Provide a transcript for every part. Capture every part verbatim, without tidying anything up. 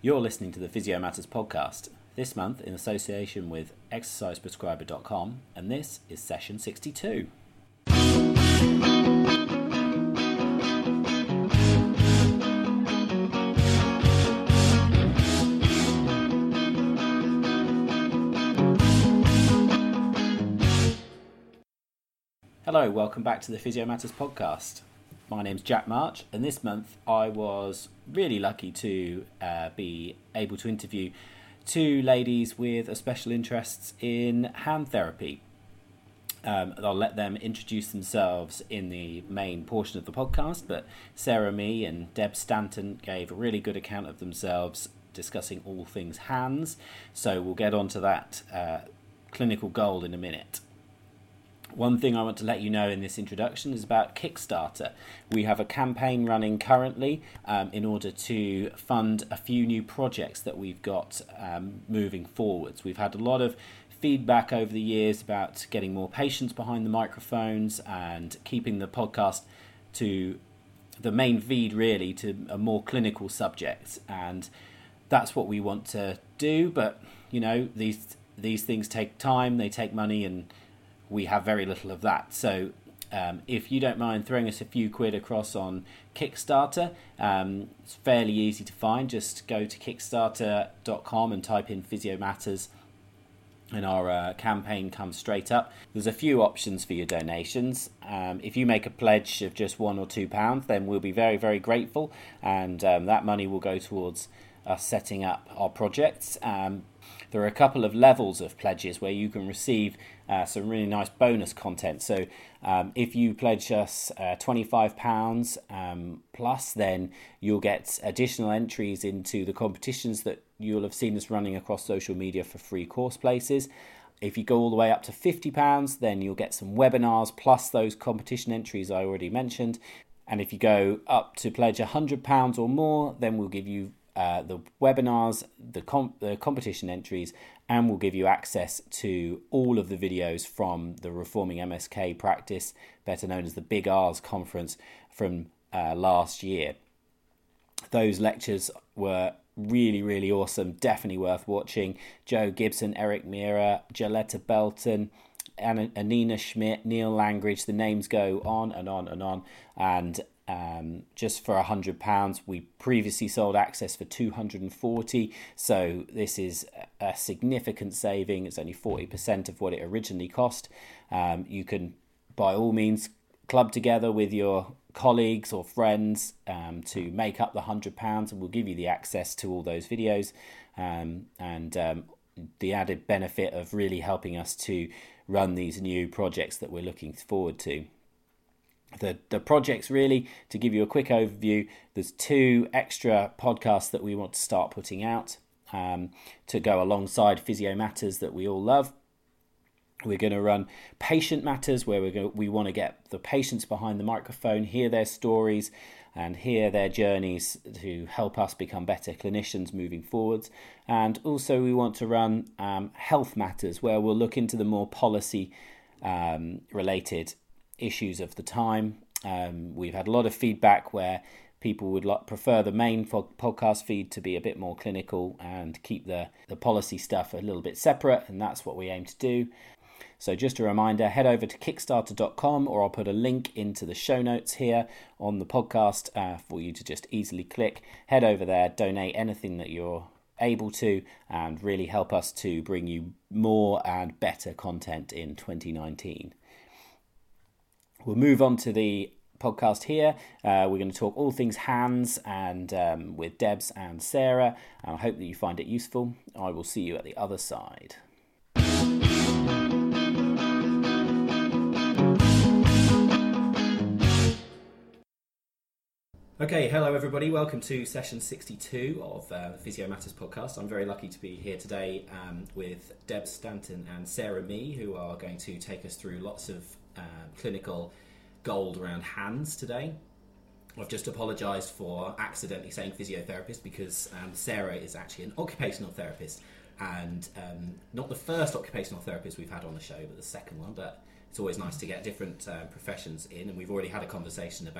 You're listening to the Physio Matters podcast, this month in association with exercise prescriber dot com, and this is session sixty-two. Hello, welcome back to the Physio Matters podcast. My name's Jack March, and this month I was really lucky to uh, be able to interview two ladies with a special interest in hand therapy. Um, I'll let them introduce themselves in the main portion of the podcast, but Sarah Mee and Deb Stanton gave a really good account of themselves discussing all things hands, so we'll get on to that uh, clinical gold in a minute. One thing I want to let you know in this introduction is about Kickstarter. We have a campaign running currently um, in order to fund a few new projects that we've got um, moving forwards. We've had a lot of feedback over the years about getting more patients behind the microphones and keeping the podcast to the main feed really to a more clinical subject, and that's what we want to do. But you know, these these things take time, they take money, and we have very little of that. So um, if you don't mind throwing us a few quid across on Kickstarter, um, it's fairly easy to find. Just go to kickstarter dot com and type in Physio Matters, and our uh, campaign comes straight up. There's a few options for your donations. Um, if you make a pledge of just one or two pounds, then we'll be very, very grateful, and um, that money will go towards us setting up our projects. Um, there are a couple of levels of pledges where you can receive uh, some really nice bonus content. So um, if you pledge us uh, twenty-five pounds um, plus, then you'll get additional entries into the competitions that you'll have seen us running across social media for free course places. If you go all the way up to fifty pounds, then you'll get some webinars plus those competition entries I already mentioned. And if you go up to pledge one hundred pounds or more, then we'll give you Uh, the webinars, the, com- the competition entries, and we'll give you access to all of the videos from the Reforming M S K practice, better known as the Big R's conference from uh, last year. Those lectures were really, really awesome, definitely worth watching. Joe Gibson, Eric Mira, Jaletta Belton, Anna, Anina Schmidt, Neil Langridge, the names go on and on and on. And Um, just for one hundred pounds, we previously sold access for two hundred forty, so this is a significant saving. It's only forty percent of what it originally cost. Um, you can, by all means, club together with your colleagues or friends um, to make up the one hundred pounds, and we'll give you the access to all those videos um, and um, the added benefit of really helping us to run these new projects that we're looking forward to. The the projects, really, to give you a quick overview, there's two extra podcasts that we want to start putting out um, to go alongside Physio Matters that we all love. We're going to run Patient Matters, where we're going, we want to get the patients behind the microphone, hear their stories and hear their journeys to help us become better clinicians moving forwards. And also we want to run um, Health Matters, where we'll look into the more policy um, related issues of the time. Um, we've had a lot of feedback where people would like, prefer the main fo- podcast feed to be a bit more clinical and keep the, the policy stuff a little bit separate, and that's what we aim to do. So just a reminder, head over to kickstarter dot com, or I'll put a link into the show notes here on the podcast uh, for you to just easily click. Head over there, donate anything that you're able to, and really help us to bring you more and better content in twenty nineteen. We'll move on to the podcast here. Uh, we're going to talk all things hands and um, with Debs and Sarah. I hope that you find it useful. I will see you at the other side. Okay, hello everybody. Welcome to session sixty-two of uh, the Physio Matters podcast. I'm very lucky to be here today um, with Deb Stanton and Sarah Mee, who are going to take us through lots of uh, clinical gold around hands today. I've just apologised for accidentally saying physiotherapist because um, Sarah is actually an occupational therapist, and um, not the first occupational therapist we've had on the show, but the second one. But it's always nice to get different uh, professions in, and we've already had a conversation about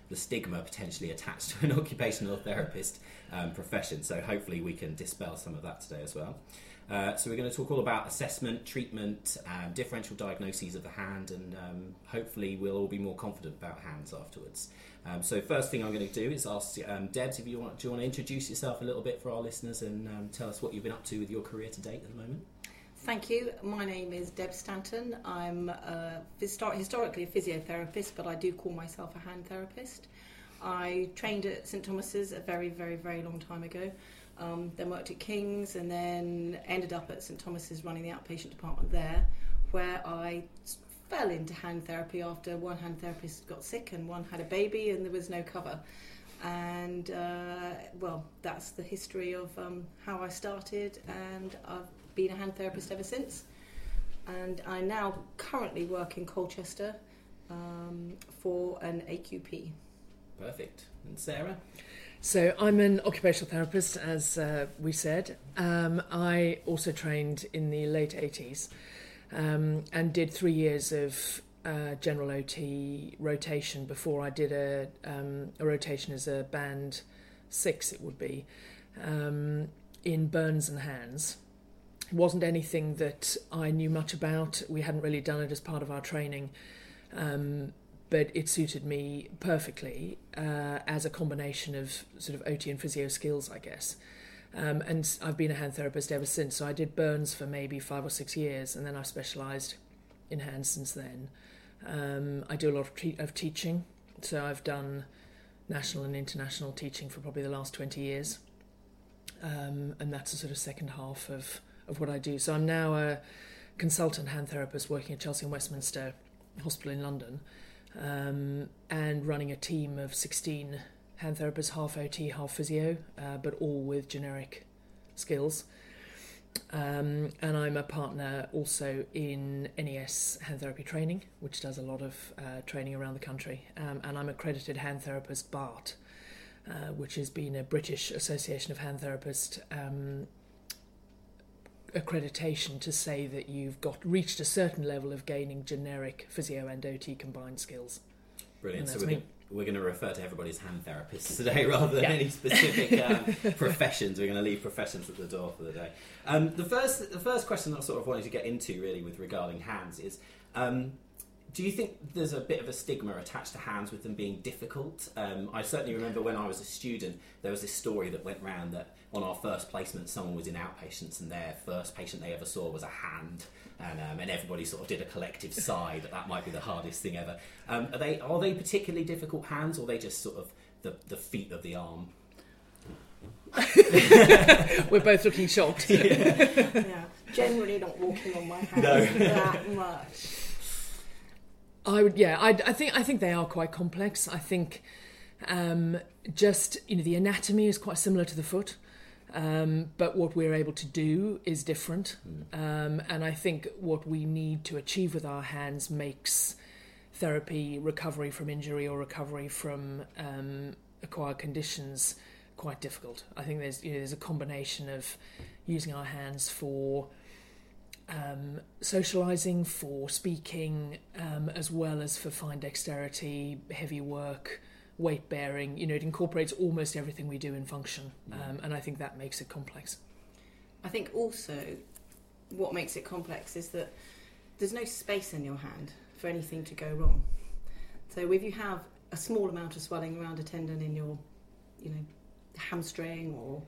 the stigma potentially attached to an occupational therapist um, profession. So hopefully we can dispel some of that today as well. Uh, so we're going to talk all about assessment, treatment, um, differential diagnoses of the hand, and um, hopefully we'll all be more confident about hands afterwards. Um, so first thing I'm going to do is ask um, Debs, if you want, do you want to introduce yourself a little bit for our listeners and um, tell us what you've been up to with your career to date at the moment? Thank you. My name is Deb Stanton. I'm uh, historically a physiotherapist, but I do call myself a hand therapist. I trained at St Thomas's a very, very, very long time ago. Um, then worked at King's and then ended up at St Thomas's running the outpatient department there, where I fell into hand therapy after one hand therapist got sick and one had a baby and there was no cover. And, uh, well, that's the history of um, how I started, and I've been a hand therapist ever since. And I now currently work in Colchester um, for an A Q P. Perfect. And Sarah? So I'm an occupational therapist, as uh, we said. Um, I also trained in the late eighties um, and did three years of uh, general O T rotation before I did a, um, a rotation as a band six, it would be, um, in burns and hands. It wasn't anything that I knew much about. We hadn't really done it as part of our training. Um, but it suited me perfectly uh, as a combination of sort of O T and physio skills, I guess. Um, and I've been a hand therapist ever since. So I did burns for maybe five or six years, and then I've specialised in hands since then. Um, I do a lot of, te- of teaching. So I've done national and international teaching for probably the last twenty years. Um, and that's the sort of second half of, of what I do. So I'm now a consultant hand therapist working at Chelsea and Westminster Hospital in London. Um, and running a team of sixteen hand therapists, half O T, half physio, uh, but all with generic skills. Um, and I'm a partner also in N E S hand therapy training, which does a lot of uh, training around the country. Um, and I'm accredited hand therapist B A R T, uh, which has been a British Association of Hand Therapists um, accreditation to say that you've got reached a certain level of gaining generic physio and O T combined skills. Brilliant. So we're going, we're going to refer to everybody as hand therapists today rather than yeah. any specific um, professions. We're going to leave professions at the door for the day. Um, the first the first question I sort of wanted to get into really with regarding hands is, um, do you think there's a bit of a stigma attached to hands with them being difficult? Um, I certainly remember when I was a student, there was this story that went round that on our first placement, someone was in outpatients and their first patient they ever saw was a hand, and um, and everybody sort of did a collective sigh that that might be the hardest thing ever. Um, are they are they particularly difficult hands, or are they just sort of the, the feet of the arm? We're both looking shocked. Yeah. yeah, generally not walking on my hands no. that much. I would, yeah, I, I think I think they are quite complex. I think um, just you know the anatomy is quite similar to the foot, um, but what we're able to do is different. Mm. Um, and I think what we need to achieve with our hands makes therapy, recovery from injury or recovery from um, acquired conditions quite difficult. I think there's you know, there's a combination of using our hands for Um, socialising, for speaking, um, as well as for fine dexterity, heavy work, weight bearing. You know, it incorporates almost everything we do in function, um, and I think that makes it complex. I think also what makes it complex is that there's no space in your hand for anything to go wrong. So if you have a small amount of swelling around a tendon in your, you know, hamstring or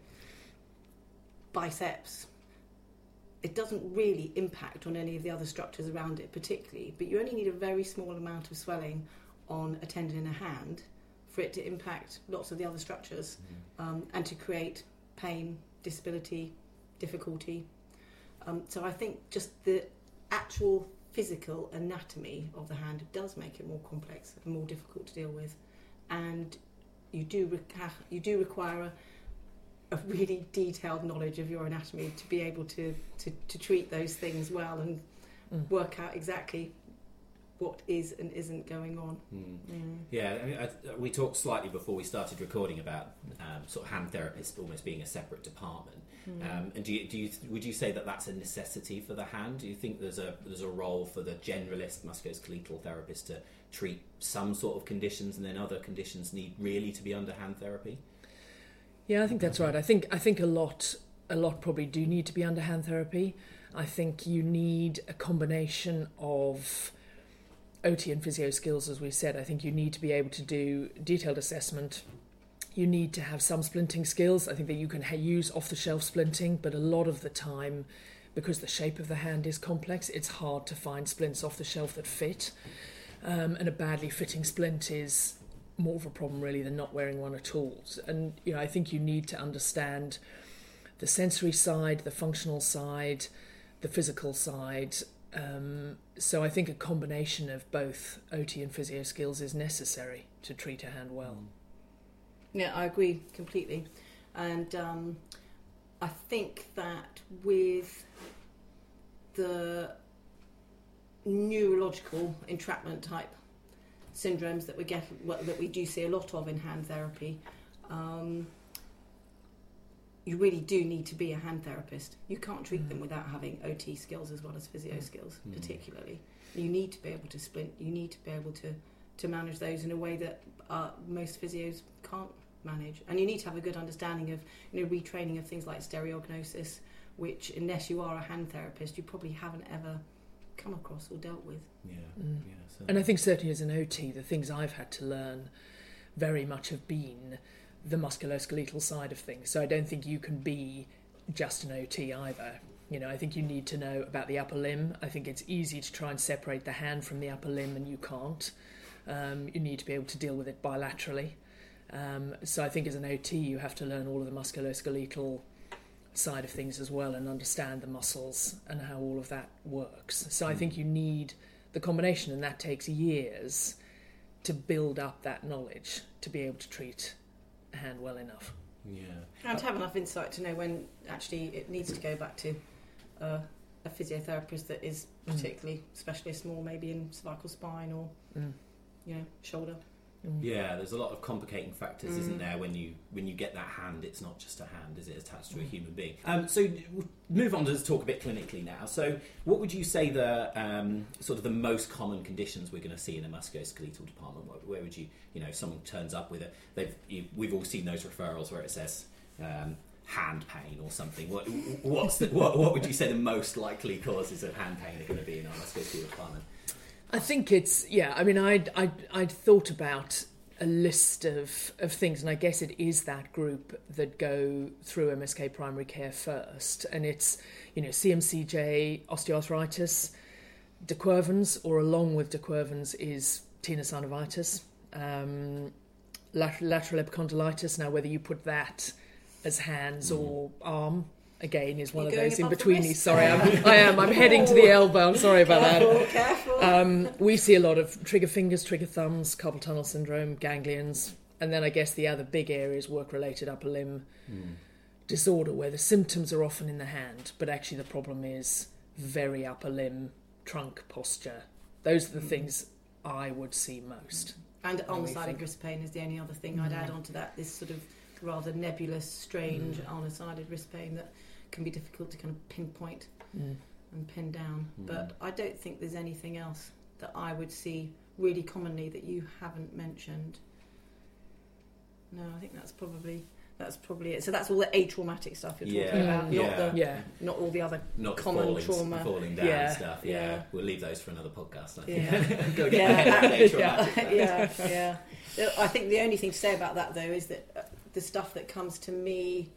biceps, it doesn't really impact on any of the other structures around it particularly, but you only need a very small amount of swelling on a tendon in a hand for it to impact lots of the other structures, mm-hmm. um, and to create pain, disability, difficulty. Um, so I think just the actual physical anatomy of the hand does make it more complex and more difficult to deal with, and you do re- you do require a a really detailed knowledge of your anatomy to be able to, to, to treat those things well and mm. work out exactly what is and isn't going on. Mm. Mm. Yeah, I mean, I, we talked slightly before we started recording about um, sort of hand therapists almost being a separate department. Mm. Um, and do you, do you would you say that that's a necessity for the hand? Do you think there's a there's a role for the generalist musculoskeletal therapist to treat some sort of conditions, and then other conditions need really to be under hand therapy? Yeah, I think that's right. I think I think a lot a lot probably do need to be under hand therapy. I think you need a combination of O T and physio skills, as we said. I think you need to be able to do detailed assessment. You need to have some splinting skills. I think that you can ha- use off-the-shelf splinting, but a lot of the time, because the shape of the hand is complex, it's hard to find splints off the shelf that fit. Um, and a badly fitting splint is more of a problem really than not wearing one at all. And you know, I think you need to understand the sensory side, the functional side, the physical side. Um, so I think a combination of both O T and physio skills is necessary to treat a hand well. Yeah, I agree completely. And um, I think that with the neurological entrapment type syndromes that we get, well, that we do see a lot of in hand therapy, um, you really do need to be a hand therapist. You can't treat mm. them without having O T skills as well as physio mm. skills, mm. particularly. You need to be able to splint. You need to be able to, to manage those in a way that uh, most physios can't manage. And you need to have a good understanding of, you know, retraining of things like stereognosis, which, unless you are a hand therapist, you probably haven't ever come across or dealt with. Yeah, mm. yeah. So. And I think certainly as an O T, the things I've had to learn very much have been the musculoskeletal side of things. So I don't think you can be just an O T either. You know, I think you need to know about the upper limb. I think it's easy to try and separate the hand from the upper limb, and you can't. Um, you need to be able to deal with it bilaterally. Um, so I think as an O T, you have to learn all of the musculoskeletal side of things as well, and understand the muscles and how all of that works. So I think you need the combination, and that takes years to build up that knowledge to be able to treat a hand well enough. Yeah. And to have enough insight to know when actually it needs to go back to uh, a physiotherapist that is particularly mm. specialist, more maybe in cervical spine or mm. you know, shoulder. Mm. Yeah, there's a lot of complicating factors, mm. isn't there? When you when you get that hand, it's not just a hand, is it? Attached to a human being. Um, so we'll move on to talk a bit clinically now. So, what would you say the um, sort of the most common conditions we're going to see in a musculoskeletal department? Where, where would you, you know, if someone turns up with a, they've you, we've all seen those referrals where it says um, hand pain or something. What what's the, what what would you say the most likely causes of hand pain are going to be in our musculoskeletal department? I think it's, yeah, I mean, I'd, I'd, I'd thought about a list of, of things, and I guess it is that group that go through M S K primary care first, and it's, you know, C M C J, osteoarthritis, de Quervain's, or along with de Quervain's is tenosynovitis, um, lateral, lateral epicondylitis. Now, whether you put that as hands mm. or arm, again, is one You're of those in between. The Sorry, I'm, I am. I'm heading to the elbow. I'm sorry about careful, that. Careful. Um, we see a lot of trigger fingers, trigger thumbs, carpal tunnel syndrome, ganglions, and then I guess the other big area is work-related upper limb mm. disorder, where the symptoms are often in the hand, but actually the problem is very upper limb, trunk posture. Those are the mm. things I would see most. And ulnar-sided wrist pain is the only other thing mm. I'd add on to that. This sort of rather nebulous, strange mm. ulnar-sided wrist pain that can be difficult to kind of pinpoint mm. and pin down. Mm. But I don't think there's anything else that I would see really commonly that you haven't mentioned. No, I think that's probably that's probably it. So that's all the atraumatic stuff you're talking yeah. about, not yeah. the yeah. not all the other not common falling, trauma, falling down yeah. stuff. Yeah. Yeah. We'll leave those for another podcast. I Yeah, think. Go get yeah. yeah, yeah, yeah. I think the only thing to say about that though is that the stuff that comes to me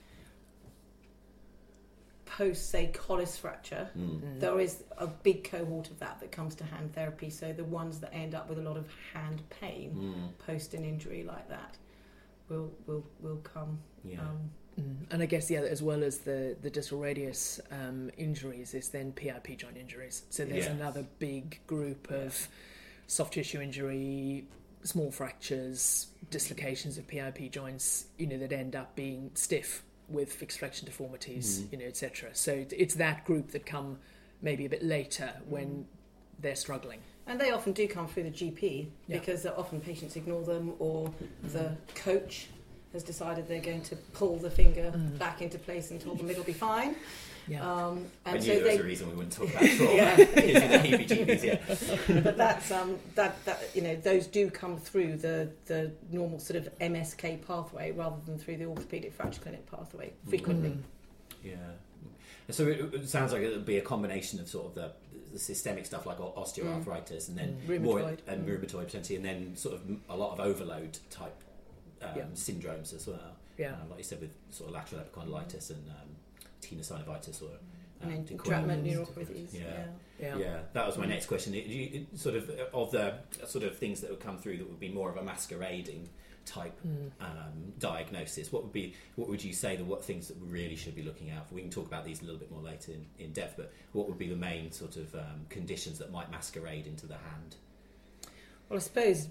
post, say, collis fracture, mm. there is a big cohort of that that comes to hand therapy. So the ones that end up with a lot of hand pain mm. post an injury like that will will will come. Yeah. Um, mm. And I guess, yeah, as well as the, the distal radius um, injuries, is then P I P joint injuries. So there's yeah. another another big group of soft tissue injury, small fractures, dislocations of P I P joints, you know, that end up being stiff with fixed flexion deformities, mm. you know, et cetera. So it's that group that come maybe a bit later when they're struggling. And they often do come through the G P Yeah. because often patients ignore them, or the coach has decided they're going to pull the finger Mm. back into place and told them it'll be fine. Yeah. Um, I and knew so there they, was a reason we wouldn't talk about trauma. Yeah. It's in the heebie-jeebies, yeah. but that's um, that that you know those do come through the the normal sort of M S K pathway rather than through the orthopaedic fracture clinic pathway frequently. Mm. Yeah. So it, it sounds like it would be a combination of sort of the, the systemic stuff like o- osteoarthritis, and then Mm. more Rheumatoid. and Mm. rheumatoid potentially, and then sort of a lot of overload type um, Yeah. syndromes as well. Yeah. Um, like you said, with sort of lateral epicondylitis and um, tenosynovitis or um, And de entrapment Quervain's. neuropathies. Yeah. Yeah. Yeah. Yeah, that was my next question. It, you, it, sort of of the sort of things that would come through that would be more of a masquerading type Mm. um, diagnosis. What would be what would you say the what things that we really should be looking out for? We can talk about these a little bit more later in, in depth, but what would be the main sort of um, conditions that might masquerade into the hand? Well, I suppose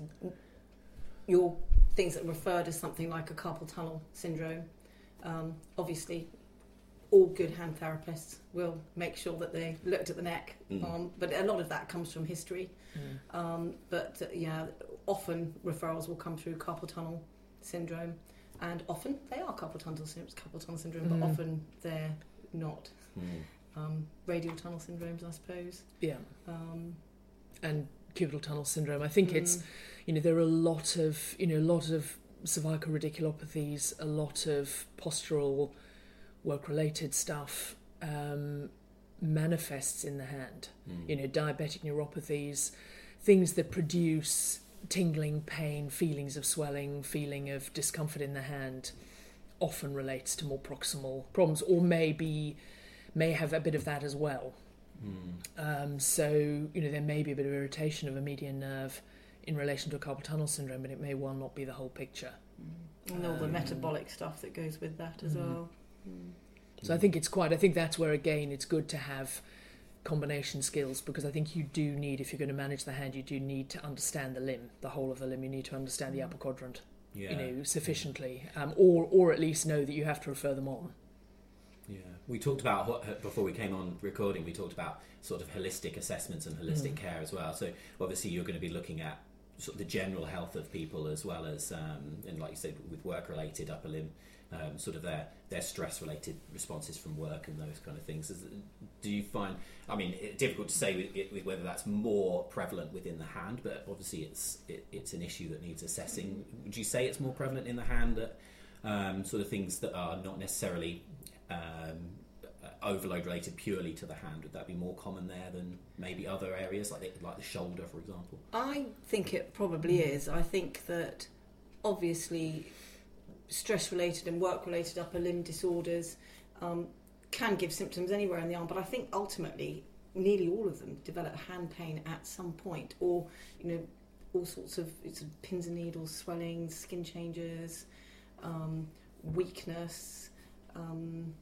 your things that are referred as something like a carpal tunnel syndrome. Um, obviously, all good hand therapists will make sure that they looked at the neck, Mm. um, but a lot of that comes from history. Mm. Um, but uh, yeah, often referrals will come through carpal tunnel syndrome, and often they are carpal tunnel, sy- carpal tunnel syndrome, Mm. but often they're not. Mm. Um, radial tunnel syndromes, I suppose. Yeah. Um, And cubital tunnel syndrome. I think it's, mm, you know, there are a lot of, you know, a lot of cervical radiculopathies, a lot of postural work-related stuff um, manifests in the hand. Mm. You know, diabetic neuropathies, things that produce tingling, pain, feelings of swelling, feeling of discomfort in the hand, often relates to more proximal problems, or maybe may have a bit of that as well. Mm. Um, so, you know, there may be a bit of irritation of a median nerve in relation to a carpal tunnel syndrome, but it may well not be the whole picture. and all the Um, metabolic stuff that goes with that as mm. well. Mm. So I think it's quite, I think that's where, again, it's good to have combination skills, because I think you do need, if you're going to manage the hand, you do need to understand the limb, the whole of the limb. You need to understand the upper quadrant, Yeah. you know, sufficiently, um, or or at least know that you have to refer them on. Yeah, we talked about what- before we came on recording. We talked about sort of holistic assessments and holistic Mm. care as well. So obviously, you're going to be looking at sort of the general health of people as well as, um, and like you said, with work-related upper limb, um, sort of their their stress-related responses from work and those kind of things. Is, do you find? I mean, it's difficult to say with, with whether that's more prevalent within the hand, but obviously, it's it, it's an issue that needs assessing. Would you say it's more prevalent in the hand that um, sort of things that are not necessarily um, overload related purely to the hand? Would that be more common there than maybe other areas like the, like the shoulder, for example? I think it probably is. I think that obviously stress-related and work-related upper limb disorders um, can give symptoms anywhere in the arm, but I think ultimately nearly all of them develop hand pain at some point, or you know, all sorts of it's pins and needles, swelling, skin changes, um, weakness. Um,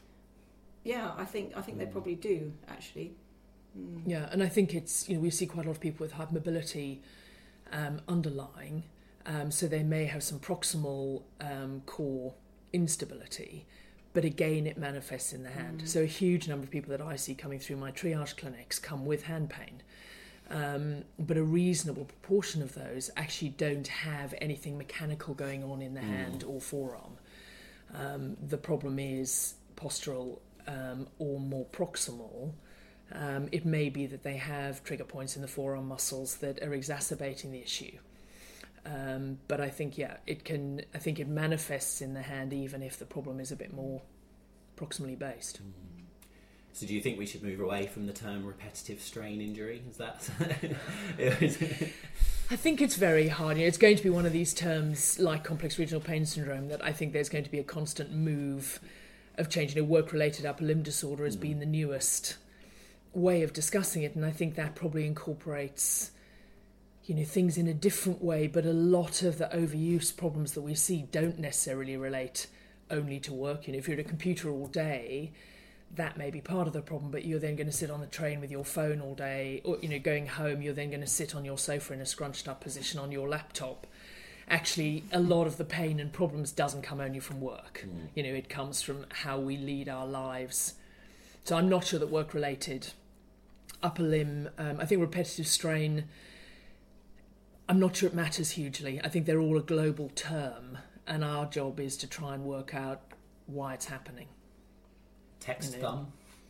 yeah, I think I think they Mm. probably do actually. Mm. Yeah, and I think it's, you know, we see quite a lot of people with hypermobility um, underlying, um, so they may have some proximal um, core instability, but again, it manifests in the hand. Mm. So a huge number of people that I see coming through my triage clinics come with hand pain, um, but a reasonable proportion of those actually don't have anything mechanical going on in the Mm. hand or forearm. Um, the problem is postural um, or more proximal. Um, it may be that they have trigger points in the forearm muscles that are exacerbating the issue. Um, but I think, yeah, it can. I think it manifests in the hand, even if the problem is a bit more proximally based. So do you think we should move away from the term repetitive strain injury? Is that? I think it's very hard. You know, it's going to be one of these terms like complex regional pain syndrome that I think there's going to be a constant move of change. You know, work-related upper limb disorder has Mm. been the newest way of discussing it, and I think that probably incorporates, you know, things in a different way, but a lot of the overuse problems that we see don't necessarily relate only to work. You know, if you're at a computer all day, that may be part of the problem, but you're then going to sit on the train with your phone all day, or, you know, going home, you're then going to sit on your sofa in a scrunched up position on your laptop. Actually, a lot of the pain and problems doesn't come only from work. Mm. You know, it comes from how we lead our lives. So I'm not sure that work-related upper limb, um, I think repetitive strain, I'm not sure it matters hugely. I think they're all a global term, and our job is to try and work out why it's happening. Text You know. thumb.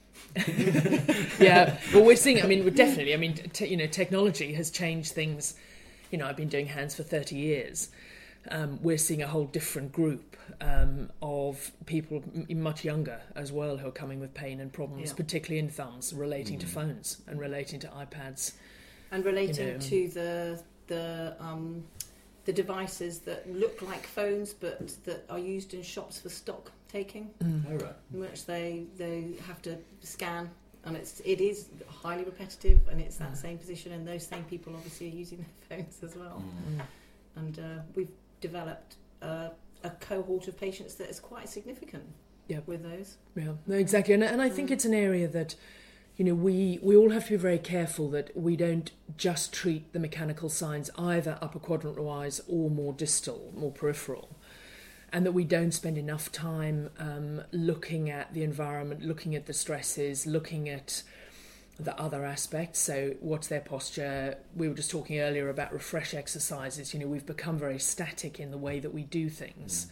Yeah, but we're seeing, I mean, we're definitely, I mean, te- you know, technology has changed things. You know, I've been doing hands for thirty years. Um, we're seeing a whole different group um, of people m- much younger as well who are coming with pain and problems, Yeah. particularly in thumbs, relating Mm. to phones and relating to iPads. And relating You know. to the the um, the devices that look like phones but that are used in shops for stock taking, Oh, right. in which they they have to scan, and it's it is highly repetitive, and it's that same position, and those same people obviously are using their phones as well. Mm. Mm. And uh, we've developed uh, a cohort of patients that is quite significant Yep. with those. Yeah, no, exactly, and, and I think Mm. it's an area that, you know, we we all have to be very careful that we don't just treat the mechanical signs either upper quadrant wise or more distal, more peripheral, and that we don't spend enough time um, looking at the environment, looking at the stresses, looking at the other aspects. So what's their posture? We were just talking earlier about refresh exercises. You know, we've become very static in the way that we do things.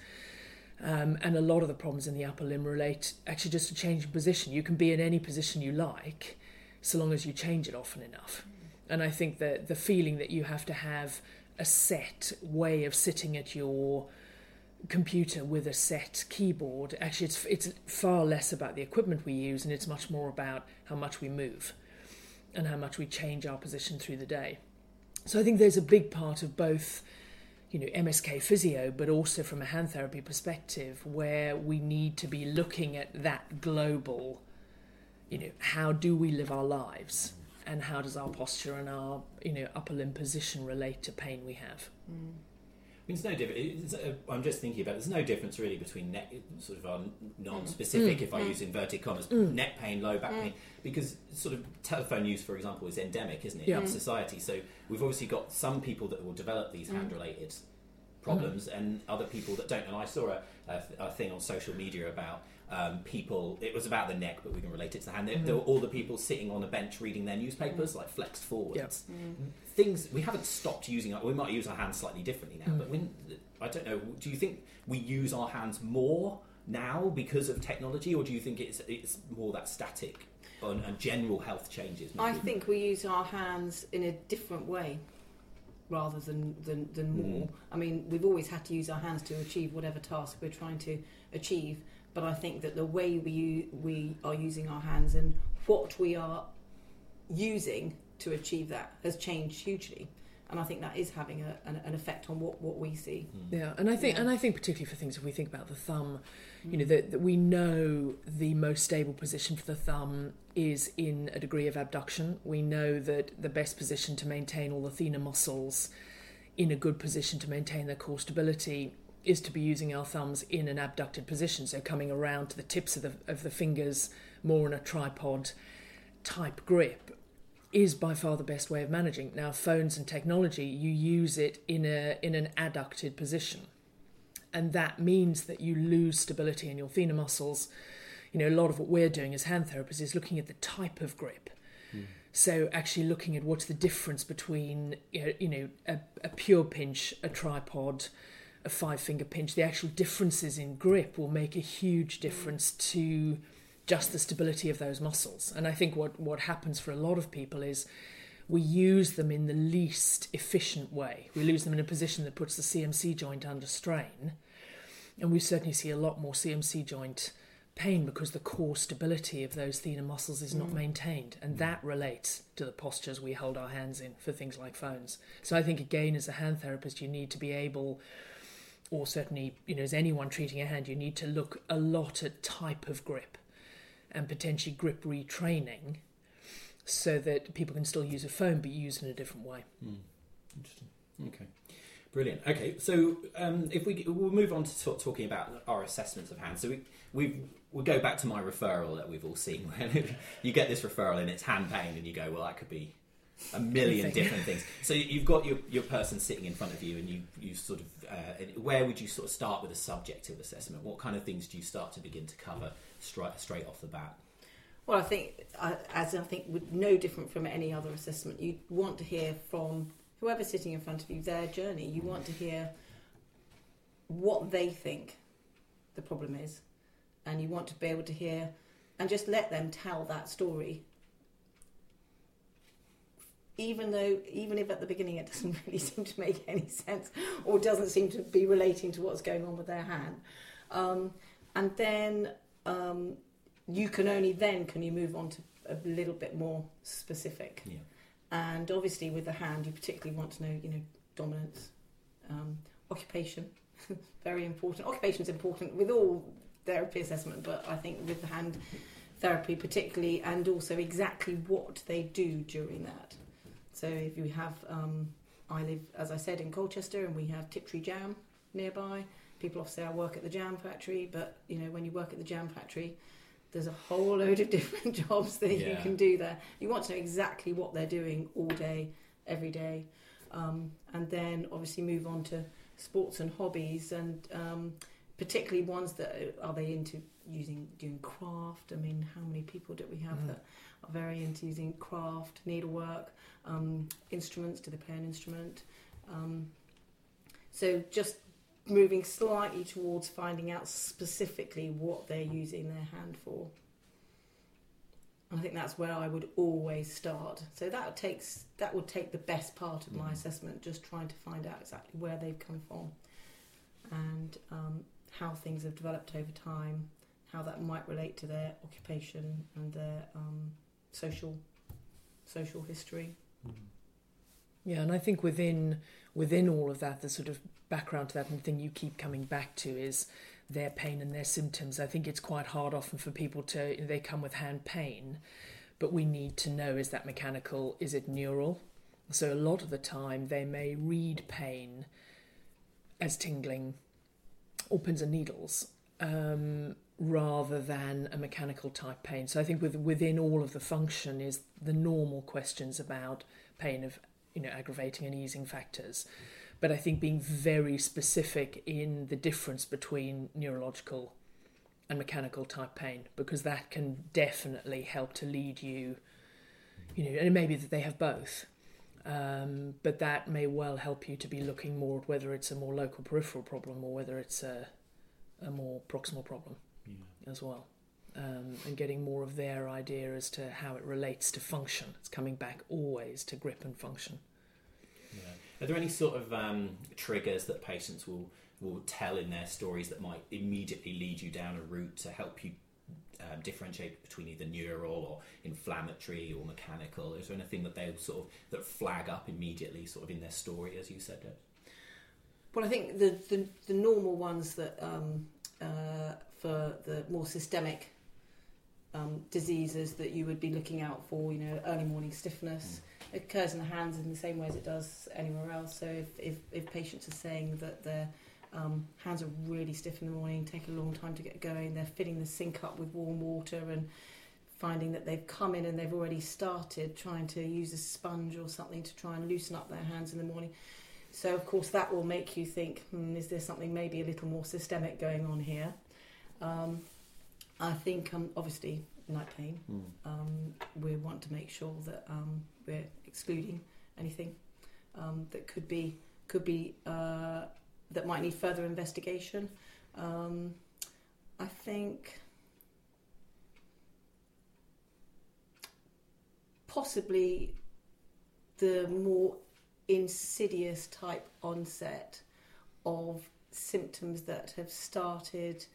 Um, and a lot of the problems in the upper limb relate actually just to change of position. You can be in any position you like, so long as you change it often enough. And I think that the feeling that you have to have a set way of sitting at your computer with a set keyboard, actually it's it's far less about the equipment we use, and it's much more about how much we move and how much we change our position through the day. So I think there's a big part of both, you know, M S K physio, but also from a hand therapy perspective, where we need to be looking at that global, you know, how do we live our lives, and how does our posture and our, you know, upper limb position relate to pain we have. Mm. I mean, it's no different. It's, uh, I'm just thinking about. There's no difference really between neck, sort of um, non-specific, Mm. if I Mm. use inverted commas, Mm. neck pain, low back Mm. pain, because sort of telephone use, for example, is endemic, isn't it, Yeah. in society? So we've obviously got some people that will develop these Mm. hand-related problems, and other people that don't. And I saw a, a, a thing on social media about um, people. It was about the neck, but we can relate it to the hand. There, Mm. there were all the people sitting on a bench reading their newspapers, like flexed forwards. Mm. Things we haven't stopped using. Our, we might use our hands slightly differently now, Mm. but when I don't know. Do you think we use our hands more now because of technology, or do you think it's it's more that static and, and general health changes? I maybe? think we use our hands in a different way rather than, than, than more. Mm. I mean, we've always had to use our hands to achieve whatever task we're trying to achieve, but I think that the way we u- we are using our hands and what we are using to achieve that has changed hugely. And I think that is having a, an, an effect on what, what we see. Mm. Yeah, and I think, Yeah. and I think particularly for things, if we think about the thumb, you know, that, that we know the most stable position for the thumb is in a degree of abduction. We know that the best position to maintain all the thenar muscles in a good position to maintain their core stability is to be using our thumbs in an abducted position, so coming around to the tips of the of the fingers, more in a tripod type grip, is by far the best way of managing. Now, phones and technology, you use it in a in an adducted position, and that means that you lose stability in your thenar muscles. You know, a lot of what we're doing as hand therapists is looking at the type of grip. Mm. So actually looking at what's the difference between, you know, you know a, a pure pinch, a tripod, a five-finger pinch. The actual differences in grip will make a huge difference to just the stability of those muscles. And I think what, what happens for a lot of people is we use them in the least efficient way. We lose them in a position that puts the C M C joint under strain. And we certainly see a lot more C M C joint pain because the core stability of those thenar muscles is not Mm. maintained. And that relates to the postures we hold our hands in for things like phones. So I think, again, as a hand therapist, you need to be able, or certainly, you know, as anyone treating a hand, you need to look a lot at type of grip and potentially grip retraining so that people can still use a phone but use it in a different way. Mm. Interesting. Okay. Brilliant. Okay, so um, if we we'll move on to talk, talking about our assessments of hands. So we we we'll go back to my referral that we've all seen. Where you get this referral and it's hand pain, and you go, well, that could be a million Anything. different things. So you've got your your person sitting in front of you, and you you sort of uh, where would you sort of start with a subjective assessment? What kind of things do you start to begin to cover straight straight off the bat? Well, I think, uh, as I think, would no different from any other assessment, you want to hear from whoever's sitting in front of you their journey. You want to hear what they think the problem is, and you want to be able to hear and just let them tell that story. Even though, even if at the beginning it doesn't really seem to make any sense or doesn't seem to be relating to what's going on with their hand. Um, and then um, you can only then can you move on to a little bit more specific. Yeah. And obviously with the hand, you particularly want to know, you know, dominance, um, occupation, very important. Occupation is important with all therapy assessment, but I think with the hand therapy particularly, and also exactly what they do during that. So if you have, um, I live, as I said, in Colchester, and we have Tiptree Jam nearby. People often say I work at the jam factory, but you know, when you work at the jam factory, there's a whole load of different jobs that yeah. you can do there. You want to know exactly what they're doing all day, every day, um, and then obviously move on to sports and hobbies, and um, particularly ones that are they into using doing craft. I mean, how many people do we have mm. that are very into using craft, needlework, um, instruments? Do they play an instrument? Um, so just moving slightly towards finding out specifically what they're using their hand for. I think that's where I would always start. So that takes that would take the best part of my mm. assessment, just trying to find out exactly where they've come from and um, how things have developed over time, how that might relate to their occupation and their um, social social history. Mm. Yeah, and I think within within all of that, the sort of background to that and the thing you keep coming back to is their pain and their symptoms. I think it's quite hard often for people to, you know, they come with hand pain, but we need to know, is that mechanical, is it neural? So a lot of the time they may read pain as tingling or pins and needles, um, rather than a mechanical type pain. So I think with, within all of the function is the normal questions about pain of, you know, aggravating and easing factors. But I think being very specific in the difference between neurological and mechanical type pain, because that can definitely help to lead you, you know, and it may be that they have both, um, but that may well help you to be looking more at whether it's a more local peripheral problem or whether it's a, a more proximal problem yeah. as well. Um, and getting more of their idea as to how it relates to function. It's coming back always to grip and function. Yeah. Are there any sort of um, triggers that patients will, will tell in their stories that might immediately lead you down a route to help you um, differentiate between either neural or inflammatory or mechanical? Is there anything that they'll sort of that flag up immediately, sort of in their story, as you said, Deb? Well, I think the the, the normal ones that um, uh, for the more systemic um, diseases that you would be looking out for, you know, early morning stiffness. Mm. It occurs in the hands in the same way as it does anywhere else. So if, if, if patients are saying that their um, hands are really stiff in the morning, take a long time to get going, they're filling the sink up with warm water and finding that they've come in and they've already started trying to use a sponge or something to try and loosen up their hands in the morning. So, of course, that will make you think, hmm, is there something maybe a little more systemic going on here? Um, I think, um, obviously, night pain. Mm. Um, we want to make sure that um, we're excluding anything um, that could be could be uh, that might need further investigation. Um, I think possibly the more insidious type onset of symptoms that have started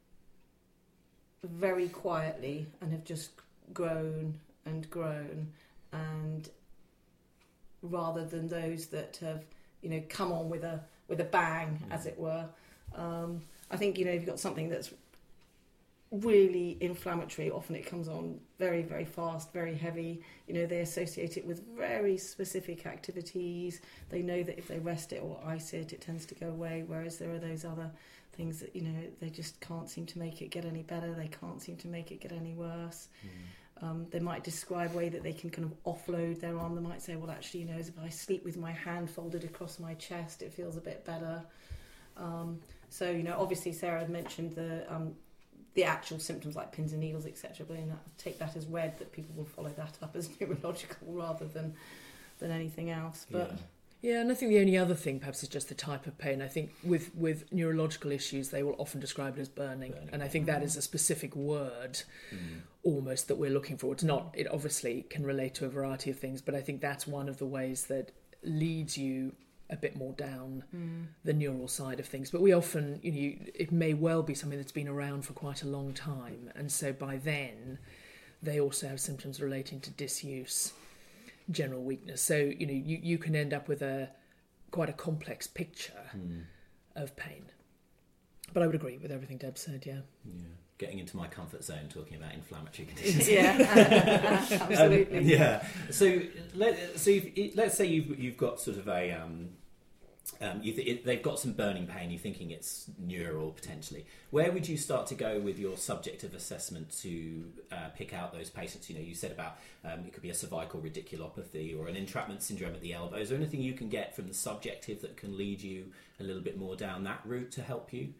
very quietly and have just grown and grown, and rather than those that have, you know, come on with a with a bang, mm. as it were. Um, I think, you know, if you've got something that's really inflammatory, often it comes on very, very fast, very heavy. You know, they associate it with very specific activities. They know that if they rest it or ice it, it tends to go away, whereas there are those other things that, you know, they just can't seem to make it get any better. They can't seem to make it get any worse. Mm. Um, they might describe a way that they can kind of offload their arm. They might say, well, actually, you know, if I sleep with my hand folded across my chest, it feels a bit better. Um, so, you know, obviously Sarah had mentioned the um, the actual symptoms like pins and needles, et cetera. But in that, take that as read that people will follow that up as neurological rather than than anything else. But yeah. yeah, and I think the only other thing perhaps is just the type of pain. I think with with neurological issues, they will often describe it as burning, burning. and I think that is a specific word mm. almost that we're looking for. It's not. It obviously can relate to a variety of things, but I think that's one of the ways that leads you a bit more down mm. the neural side of things. But we often, you know, it may well be something that's been around for quite a long time, and so by then they also have symptoms relating to disuse, general weakness. So, you know, you, you can end up with a quite a complex picture mm. of pain. But I would agree with everything Deb said, yeah. Yeah. Getting into my comfort zone, talking about inflammatory conditions. Yeah, absolutely. Um, yeah. So, let, so if, let's say you've you've got sort of a um, um, you th- it, they've got some burning pain. You're thinking it's neural potentially. Where would you start to go with your subjective assessment to uh, pick out those patients? You know, you said about um, it could be a cervical radiculopathy or an entrapment syndrome at the elbow. Is there anything you can get from the subjective that can lead you a little bit more down that route to help you?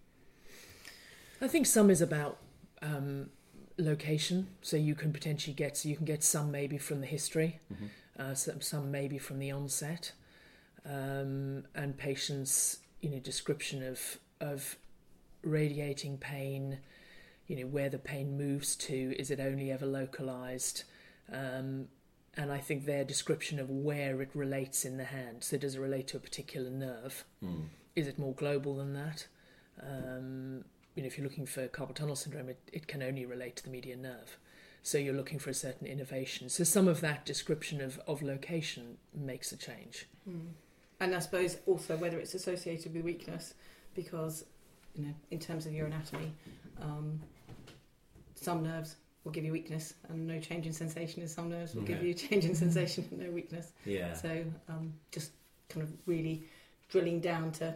I think some is about um, location, so you can potentially get so you can get some maybe from the history, mm-hmm. uh, some, some maybe from the onset, um, and patients, you know, description of of radiating pain, you know, where the pain moves to, is it only ever localized, um, and I think their description of where it relates in the hand. So does it relate to a particular nerve? Mm. Is it more global than that? Um, You know, if you're looking for carpal tunnel syndrome, it, it can only relate to the median nerve. So you're looking for a certain innervation. So some of that description of, of location makes a change. Mm. And I suppose also whether it's associated with weakness, because, you know, in terms of your anatomy, um, some nerves will give you weakness and no change in sensation, and some nerves will okay. give you change in sensation and no weakness. Yeah. So um, just kind of really drilling down to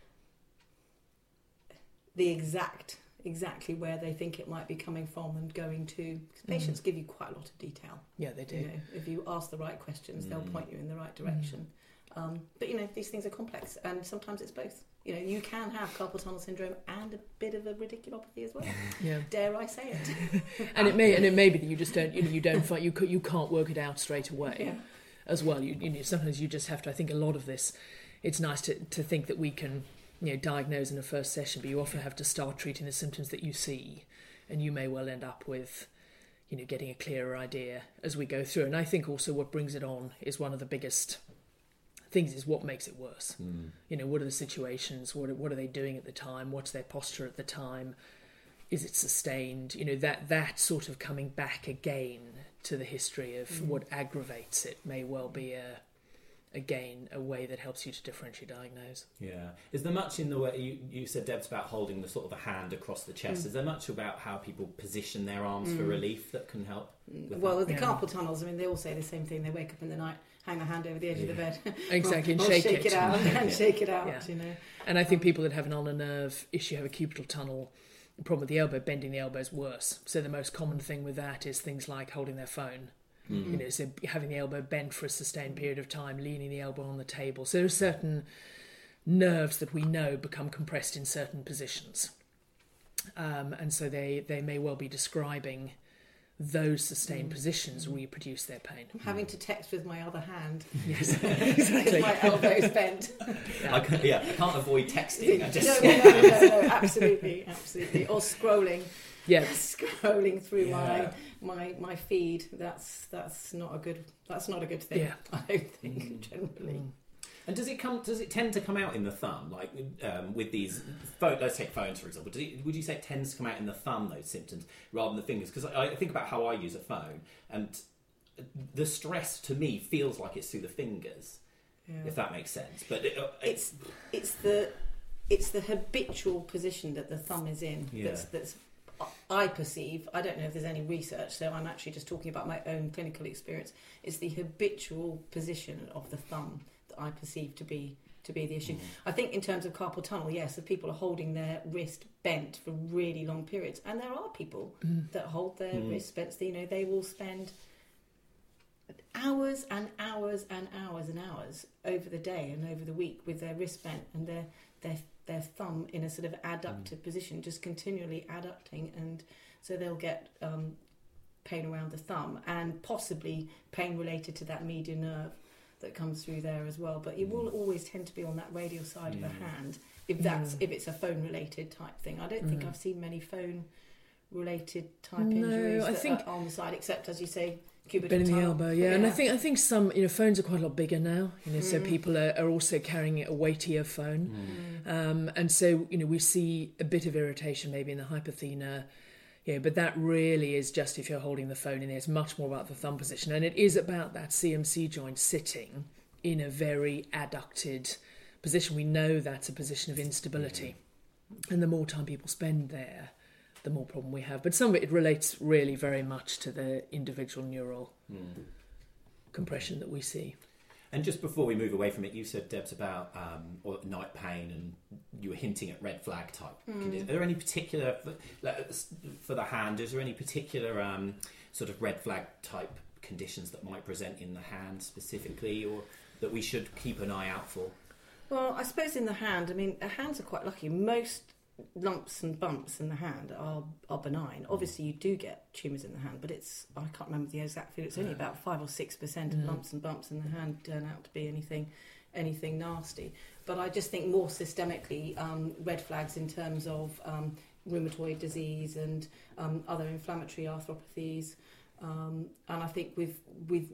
the exact, exactly where they think it might be coming from and going to. Because patients mm. give you quite a lot of detail. Yeah, they do. You know, if you ask the right questions, mm. they'll point you in the right direction. Mm. Um, but, you know, these things are complex, and sometimes it's both. You know, you can have carpal tunnel syndrome and a bit of a radiculopathy as well. Yeah. Dare I say it? and it may and it may be that you just don't, you know, you don't find, you you can't work it out straight away. Yeah. As well, you, you know, sometimes you just have to. I think a lot of this, it's nice to to think that we can, you know, diagnose in a first session, but you often have to start treating the symptoms that you see, and you may well end up with, you know, getting a clearer idea as we go through. And I think also what brings it on is one of the biggest things is what makes it worse. Mm. You know, what are the situations? What are, what are they doing at the time? What's their posture at the time? Is it sustained? You know, that that sort of coming back again to the history of mm. what aggravates it may well be a again a way that helps you to differentially diagnose. Yeah. Is there much in the way you, you said, Deb's, about holding the sort of a hand across the chest? Mm. Is there much about how people position their arms mm. for relief that can help? With well, that? with the yeah. carpal tunnels, I mean, they all say the same thing. They wake up in the night, hang the hand over the edge yeah. of the bed, exactly, or, and shake, or shake it. it out, and shake it out. Yeah. You know. And I think people that have an ulnar nerve issue have a cubital tunnel. The problem with the elbow, bending the elbow is worse. So the most common thing with that is things like holding their phone. Mm-hmm. You know, so having the elbow bent for a sustained period of time, leaning the elbow on the table. So there are certain nerves that we know become compressed in certain positions. Um, and so they, they may well be describing those sustained mm. positions reproduce their pain. I'm having to text with my other hand. Yes, exactly. My elbow's bent. Yeah. I, can, yeah, I can't avoid texting. I just... no, no, no, no, no, absolutely, absolutely. Or scrolling. Yeah, scrolling through yeah. my, my my feed. That's that's not a good. That's not a good thing. Yeah. I don't think mm. generally. Mm. And does it come? Does it tend to come out in the thumb? Like um, with these, phone, let's take phones for example. Does it, would you say it tends to come out in the thumb, those symptoms, rather than the fingers? Because I, I think about how I use a phone, and the stress to me feels like it's through the fingers, yeah. if that makes sense. But it, uh, it's it's the it's the habitual position that the thumb is in. Yeah. That's that's I perceive. I don't know if there's any research, so I'm actually just talking about my own clinical experience. It's the habitual position of the thumb I perceive to be to be the issue. Mm. I think in terms of carpal tunnel, yes, if people are holding their wrist bent for really long periods, and there are people mm. that hold their mm. wrist bent, you know, they will spend hours and hours and hours and hours over the day and over the week with their wrist bent, and their their their thumb in a sort of adductive mm. position, just continually adducting, and so they'll get um, pain around the thumb and possibly pain related to that median nerve that comes through there as well. But it will always tend to be on that radial side mm. of the hand, if that's mm. if it's a phone related type thing. I don't mm. think I've seen many phone related type no, injuries I that think are on the side, except as you say, cubital been in the tunnel. elbow, yeah. yeah. And I think I think some you know phones are quite a lot bigger now. You know, mm. so people are, are also carrying a weightier phone, mm. um, and so you know we see a bit of irritation maybe in the hypothena. Yeah, but that really is just if you're holding the phone in there. It's much more about the thumb position, and it is about that C M C joint sitting in a very adducted position. We know that's a position of instability, mm. and the more time people spend there, the more problem we have. But some of it, it relates really very much to the individual neural mm. compression that we see. And just before we move away from it, you said, Debs, about um, or night pain, and you were hinting at red flag type mm. conditions. Are there any particular, for, for the hand, is there any particular um, sort of red flag type conditions that might present in the hand specifically, or that we should keep an eye out for? Well, I suppose in the hand, I mean, hands are quite lucky. Most lumps and bumps in the hand are, are benign. Obviously, you do get tumours in the hand, but it's, I can't remember the exact figure, it's only about five or six percent of mm. lumps and bumps in the hand turn out to be anything anything nasty. But I just think more systemically, um, red flags in terms of um, rheumatoid disease and um, other inflammatory arthropathies. Um, and I think with with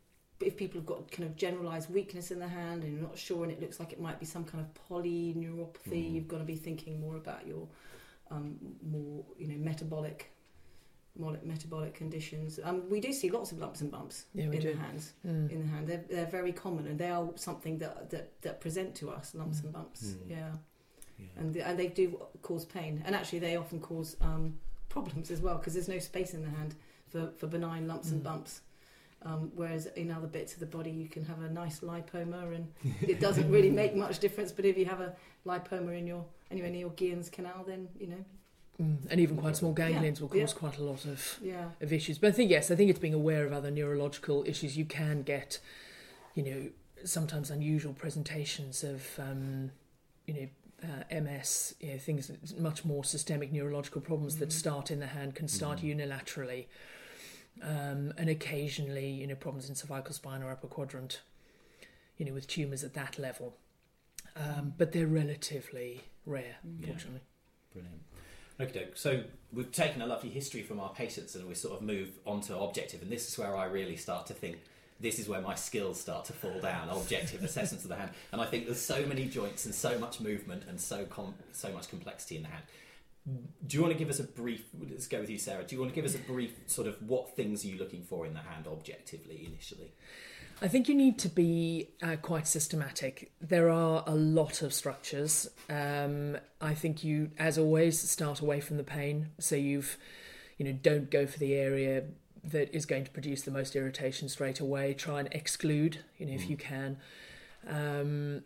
if people have got kind of generalised weakness in the hand and you're not sure and it looks like it might be some kind of polyneuropathy, mm. you've got to be thinking more about your um, more you know metabolic more metabolic conditions. Um, we do see lots of lumps and bumps yeah, in do. the hands. Mm. In the hand, they're, they're very common, and they are something that that, that present to us, lumps mm. and bumps. Mm. Yeah. yeah, and the, and they do cause pain, and actually they often cause um, problems as well because there's no space in the hand for, for benign lumps mm. and bumps. Um, whereas in other bits of the body you can have a nice lipoma and it doesn't really make much difference, but if you have a lipoma in your anywhere near your Guyon's canal, then you know mm. and even quite small ganglions yeah. will cause yeah. quite a lot of yeah. of issues. But I think yes I think it's being aware of other neurological issues. You can get you know sometimes unusual presentations of um, you know uh, M S, you know things much more systemic neurological problems mm. that start in the hand can start mm. unilaterally. Um, and occasionally, you know, problems in cervical spine or upper quadrant, you know, with tumours at that level. Um, but they're relatively rare, unfortunately. Yeah. Brilliant. Okay, so we've taken a lovely history from our patients and we sort of move on to objective, and this is where I really start to think, this is where my skills start to fall down, objective assessments of the hand. And I think there's so many joints and so much movement and so com- so much complexity in the hand. Do you want to give us a brief, let's go with you, Sarah, do you want to give us a brief sort of what things are you looking for in the hand objectively initially? I think you need to be uh, quite systematic. There are a lot of structures. Um, I think you, as always, start away from the pain. So you've, you know, don't go for the area that is going to produce the most irritation straight away. Try and exclude, you know, if mm. you can. Um,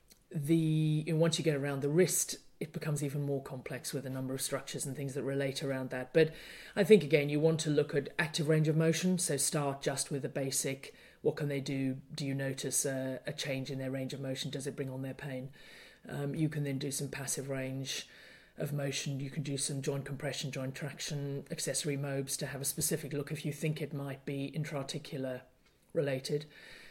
the you know, once you get around the wrist, it becomes even more complex with a number of structures and things that relate around that. But I think, again, you want to look at active range of motion. So start just with the basic, what can they do? Do you notice a, a change in their range of motion? Does it bring on their pain? Um, you can then do some passive range of motion. You can do some joint compression, joint traction, accessory mobes to have a specific look if you think it might be intra-articular related.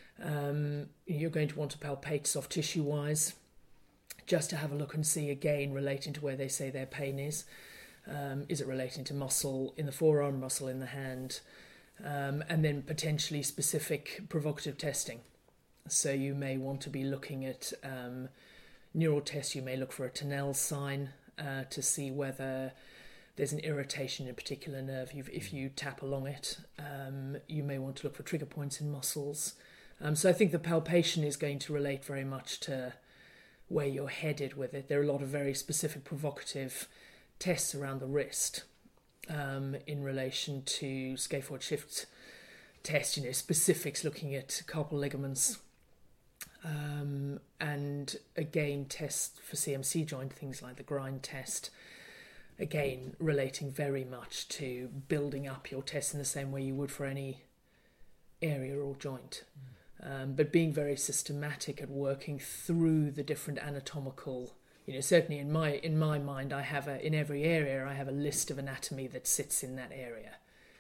Um, you're going to want to palpate soft tissue-wise, just to have a look and see, again, relating to where they say their pain is. Um, is it relating to muscle in the forearm, muscle in the hand? Um, and then potentially specific provocative testing. So you may want to be looking at um, neural tests. You may look for a Tinel sign uh, to see whether there's an irritation in a particular nerve. You've, if you tap along it, um, you may want to look for trigger points in muscles. Um, so I think the palpation is going to relate very much to where you're headed with it. There are a lot of very specific provocative tests around the wrist um, in relation to scaphoid shift tests, you know, specifics looking at carpal ligaments, um, and again tests for C M C joint, things like the grind test, again relating very much to building up your tests in the same way you would for any area or joint. Mm. Um, but being very systematic at working through the different anatomical you know, certainly in my in my mind, I have a in every area I have a list of anatomy that sits in that area.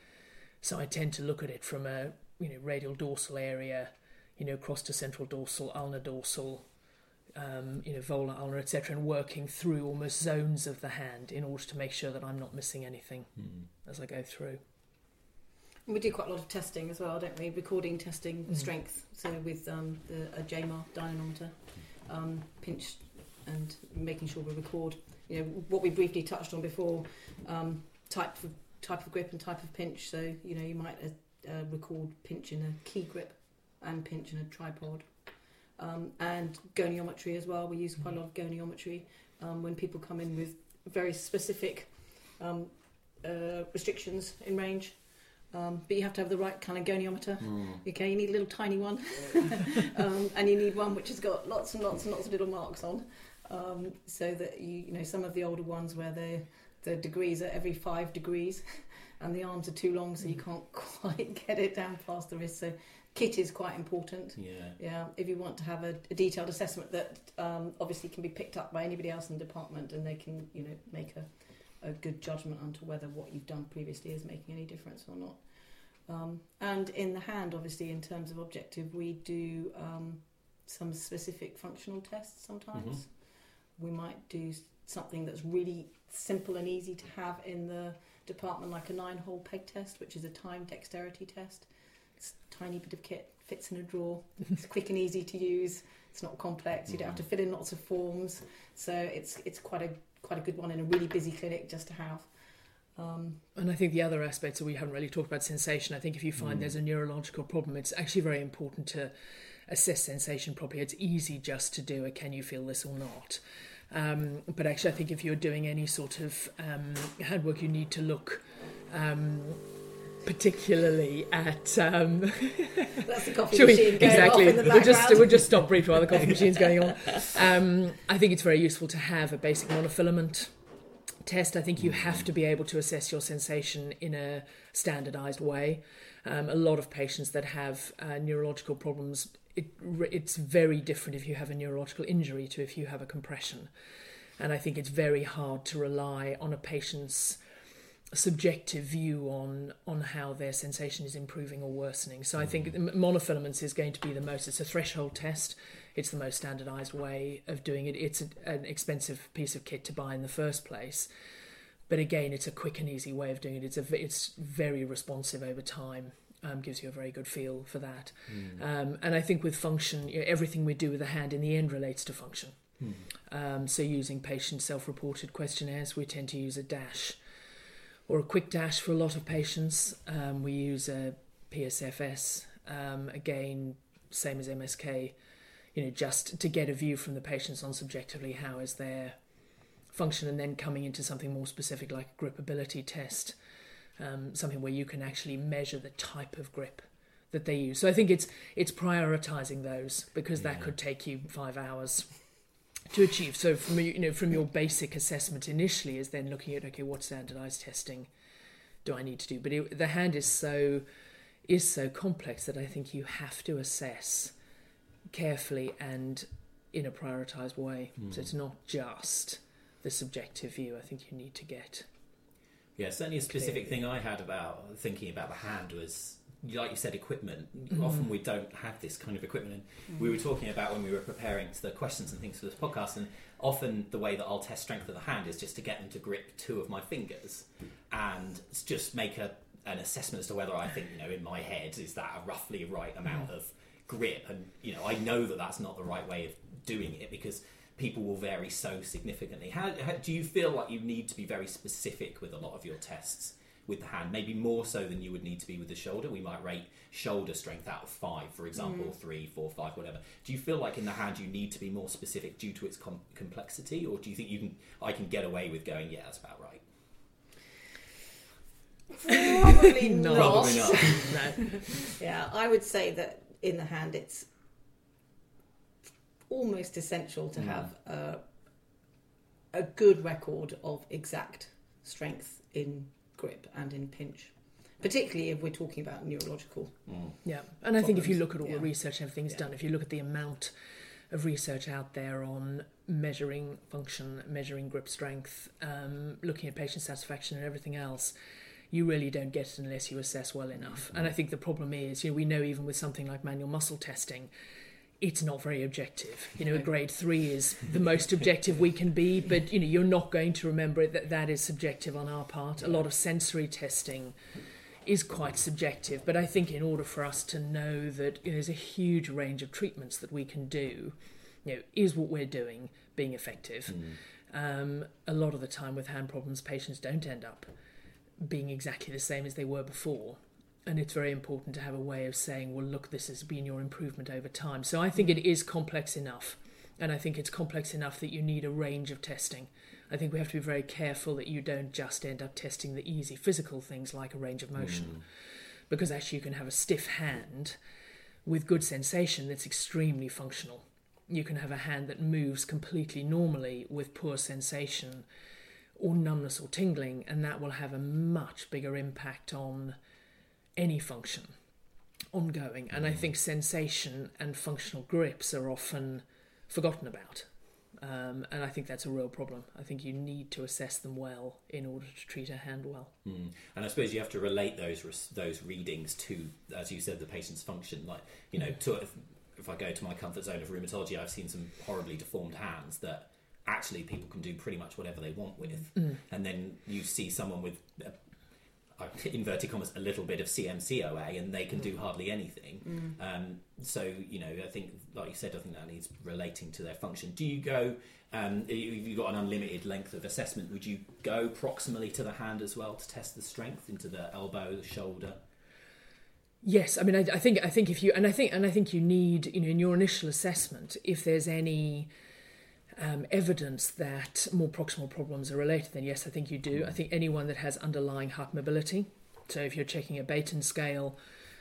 So I tend to look at it from a you know radial dorsal area, you know, across to central dorsal, ulnar dorsal, um, you know, volar, ulnar, et cetera, and working through almost zones of the hand in order to make sure that I'm not missing anything mm. as I go through. And we do quite a lot of testing as well, don't we? Recording, testing mm. strength. So with um, the a J M A R dynamometer, um, pinch, and making sure we record. You know what we briefly touched on before: um, type of type of grip and type of pinch. So you know you might uh, uh, record pinch in a key grip and pinch in a tripod. Um, and goniometry as well. We use quite a lot of goniometry um, when people come in with very specific um, uh, restrictions in range. Um, but you have to have the right kind of goniometer. Mm. Okay, you need a little tiny one, um, and you need one which has got lots and lots and lots of little marks on, um, so that you, you know some of the older ones where the the degrees are every five degrees, and the arms are too long, so you can't quite get it down past the wrist. So kit is quite important. Yeah. Yeah. If you want to have a, a detailed assessment that um, obviously can be picked up by anybody else in the department, and they can, you know, make a, a good judgment onto whether what you've done previously is making any difference or not. Um, and in the hand, obviously, in terms of objective, we do um, some specific functional tests sometimes. Mm-hmm. We might do something that's really simple and easy to have in the department, like a nine-hole peg test, which is a time dexterity test. It's a tiny bit of kit, fits in a drawer, it's quick and easy to use, it's not complex, you don't have to fill in lots of forms, so it's it's quite a quite a good one in a really busy clinic just to have. Um, and I think the other aspects that we haven't really talked about sensation, I think if you find mm. there's a neurological problem, it's actually very important to assess sensation properly. It's easy just to do a can you feel this or not. Um, but actually I think if you're doing any sort of um, handwork, you need to look um, particularly at um that's the coffee machine going exactly off in the we'll just background. we'll just stop briefly while the coffee machine's going on. um I think it's very useful to have a basic monofilament test. I think you have to be able to assess your sensation in a standardized way. Um, a lot of patients that have uh, neurological problems, it, it's very different if you have a neurological injury to if you have a compression, and I think it's very hard to rely on a patient's subjective view on on how their sensation is improving or worsening. So I think monofilaments is going to be the most, it's a threshold test, it's the most standardized way of doing it. It's a, an expensive piece of kit to buy in the first place, but again it's a quick and easy way of doing it. It's a it's very responsive over time, um, gives you a very good feel for that. mm. Um, and I think with function, you know, everything we do with the hand in the end relates to function. mm. Um, so using patient self-reported questionnaires, we tend to use a dash or a quick dash for a lot of patients. Um, we use a P S F S, um, again, same as M S K, you know, just to get a view from the patients on subjectively how is their function, and then coming into something more specific like a gripability test, um, something where you can actually measure the type of grip that they use. So I think it's it's prioritising those, because yeah. that could take you five hours to achieve. So from you know from your basic assessment initially is then looking at, okay, what standardized testing do I need to do? But it, the hand is so is so complex that I think you have to assess carefully and in a prioritized way. Mm. So it's not just the subjective view. I think you need to get yeah certainly a specific clear. Thing I had about thinking about the hand was, like you said, equipment. Mm. Often we don't have this kind of equipment, and mm. we were talking about when we were preparing the questions and things for this podcast, and often the way that I'll test strength of the hand is just to get them to grip two of my fingers and just make a, an assessment as to whether I think, you know, in my head, is that a roughly right amount mm. of grip. And, you know, I know that that's not the right way of doing it, because people will vary so significantly. How, how do you feel like you need to be very specific with a lot of your tests with the hand, maybe more so than you would need to be with the shoulder? We might rate shoulder strength out of five, for example, mm. three, four, five, whatever. Do you feel like in the hand you need to be more specific due to its com- complexity, or do you think you can? I can get away with going, yeah, that's about right? Probably not. Probably not. No. Yeah, I would say that in the hand it's almost essential to mm. have a, a good record of exact strength in grip and in pinch, particularly if we're talking about neurological. Mm. Yeah, and I think if you look at all yeah. the research and everything's yeah. done, if you look at the amount of research out there on measuring function, measuring grip strength, um, looking at patient satisfaction and everything else. You really don't get it unless you assess well enough. Mm-hmm. And I think the problem is, you know, we know even with something like manual muscle testing, it's not very objective. You know, a grade three is the most objective we can be, but, you know, you're not going to remember it, that that is subjective on our part. A lot of sensory testing is quite subjective, but I think in order for us to know that, you know, there's a huge range of treatments that we can do, you know, is what we're doing being effective? Mm. Um, a lot of the time with hand problems, patients don't end up being exactly the same as they were before. And it's very important to have a way of saying, well, look, this has been your improvement over time. So I think it is complex enough. And I think it's complex enough that you need a range of testing. I think we have to be very careful that you don't just end up testing the easy physical things like a range of motion. Mm. Because actually you can have a stiff hand with good sensation that's extremely functional. You can have a hand that moves completely normally with poor sensation or numbness or tingling, and that will have a much bigger impact on any function ongoing. And I think sensation and functional grips are often forgotten about. Um, and I think that's a real problem. I think you need to assess them well in order to treat a hand well. Mm. And I suppose you have to relate those those readings to, as you said, the patient's function. Like, you know, to, if, if I go to my comfort zone of rheumatology, I've seen some horribly deformed hands that actually people can do pretty much whatever they want with. Mm. And then you see someone with, a, inverted commas, a little bit of C M C O A, and they can do hardly anything. Mm. Um, so, you know, I think, like you said, I think that needs relating to their function. Do you go, um, if you've got an unlimited length of assessment, would you go proximally to the hand as well to test the strength into the elbow, the shoulder? Yes, I mean, I, I think I think if you and I think and I think you need, you know, in your initial assessment, if there's any Um, evidence that more proximal problems are related, then yes, I think you do. I think anyone that has underlying hypermobility, so if you're checking a Baton scale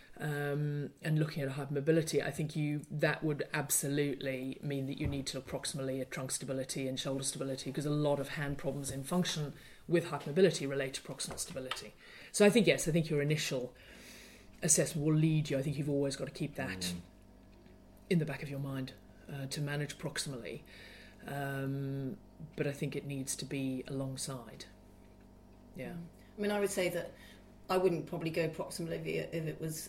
um, and looking at hypermobility, I think you that would absolutely mean that you need to look proximally at trunk stability and shoulder stability, because a lot of hand problems in function with hypermobility relate to proximal stability. So I think, yes, I think your initial assessment will lead you. I think you've always got to keep that mm. in the back of your mind uh, to manage proximally. Um, but I think it needs to be alongside. Yeah. I mean, I would say that I wouldn't probably go proximally if it, if it was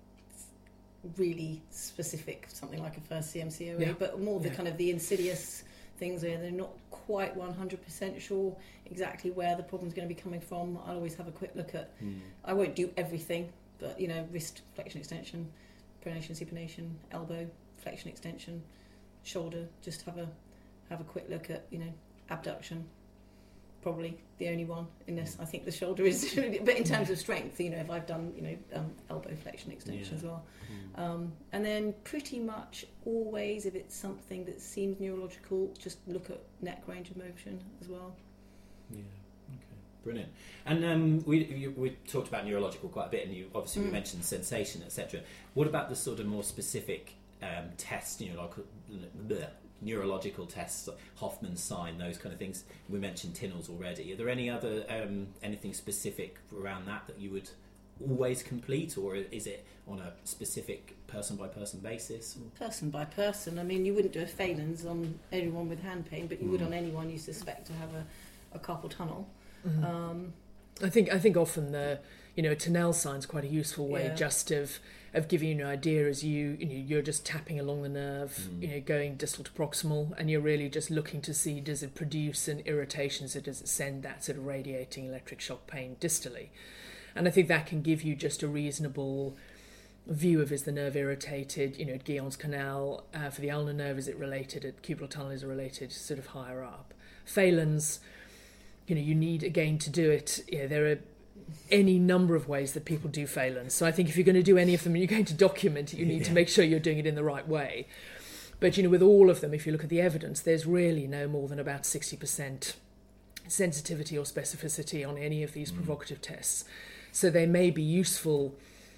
really specific, something like a first C M C O A, yeah. but more the yeah. kind of the insidious things where they're not quite one hundred percent sure exactly where the problem's going to be coming from. I'll always have a quick look at, mm. I won't do everything, but, you know, wrist flexion extension, pronation, supination, elbow, flexion extension, shoulder, just have a have a quick look at, you know, abduction, probably the only one in this. I think the shoulder is, but in terms of strength, you know, if I've done, you know, um, elbow flexion extension yeah. as well. Mm. Um, and then pretty much always, if it's something that seems neurological, just look at neck range of motion as well. Yeah, okay, brilliant. And um, we you, we talked about neurological quite a bit, and you obviously mm. we mentioned sensation, et cetera. What about the sort of more specific um, tests, you know, like bleh, neurological tests, Hoffman's sign, those kind of things? We mentioned Tinel's already. Are there any other um, anything specific around that that you would always complete, or is it on a specific person by person basis? Person by person. I mean, you wouldn't do a Phelan's on anyone with hand pain, but you mm. would on anyone you suspect to have a, a carpal tunnel. Mm. Um, I think I think often the you know Tinel sign's quite a useful way yeah. just of of giving you an idea as you you know you're just tapping along the nerve, mm. you know going distal to proximal, and you're really just looking to see, does it produce an irritation, so does it send that sort of radiating electric shock pain distally. And I think that can give you just a reasonable view of, is the nerve irritated, you know, at Guillaume's canal, uh, for the ulnar nerve, is it related, at cubital tunnel, is it related sort of higher up. Phelan's, you know, you need, again, to do it, you know, there are any number of ways that people do Phelan's. So I think if you're going to do any of them and you're going to document it, you need yeah. to make sure you're doing it in the right way. But, you know, with all of them, if you look at the evidence, there's really no more than about sixty percent sensitivity or specificity on any of these mm. provocative tests. So they may be useful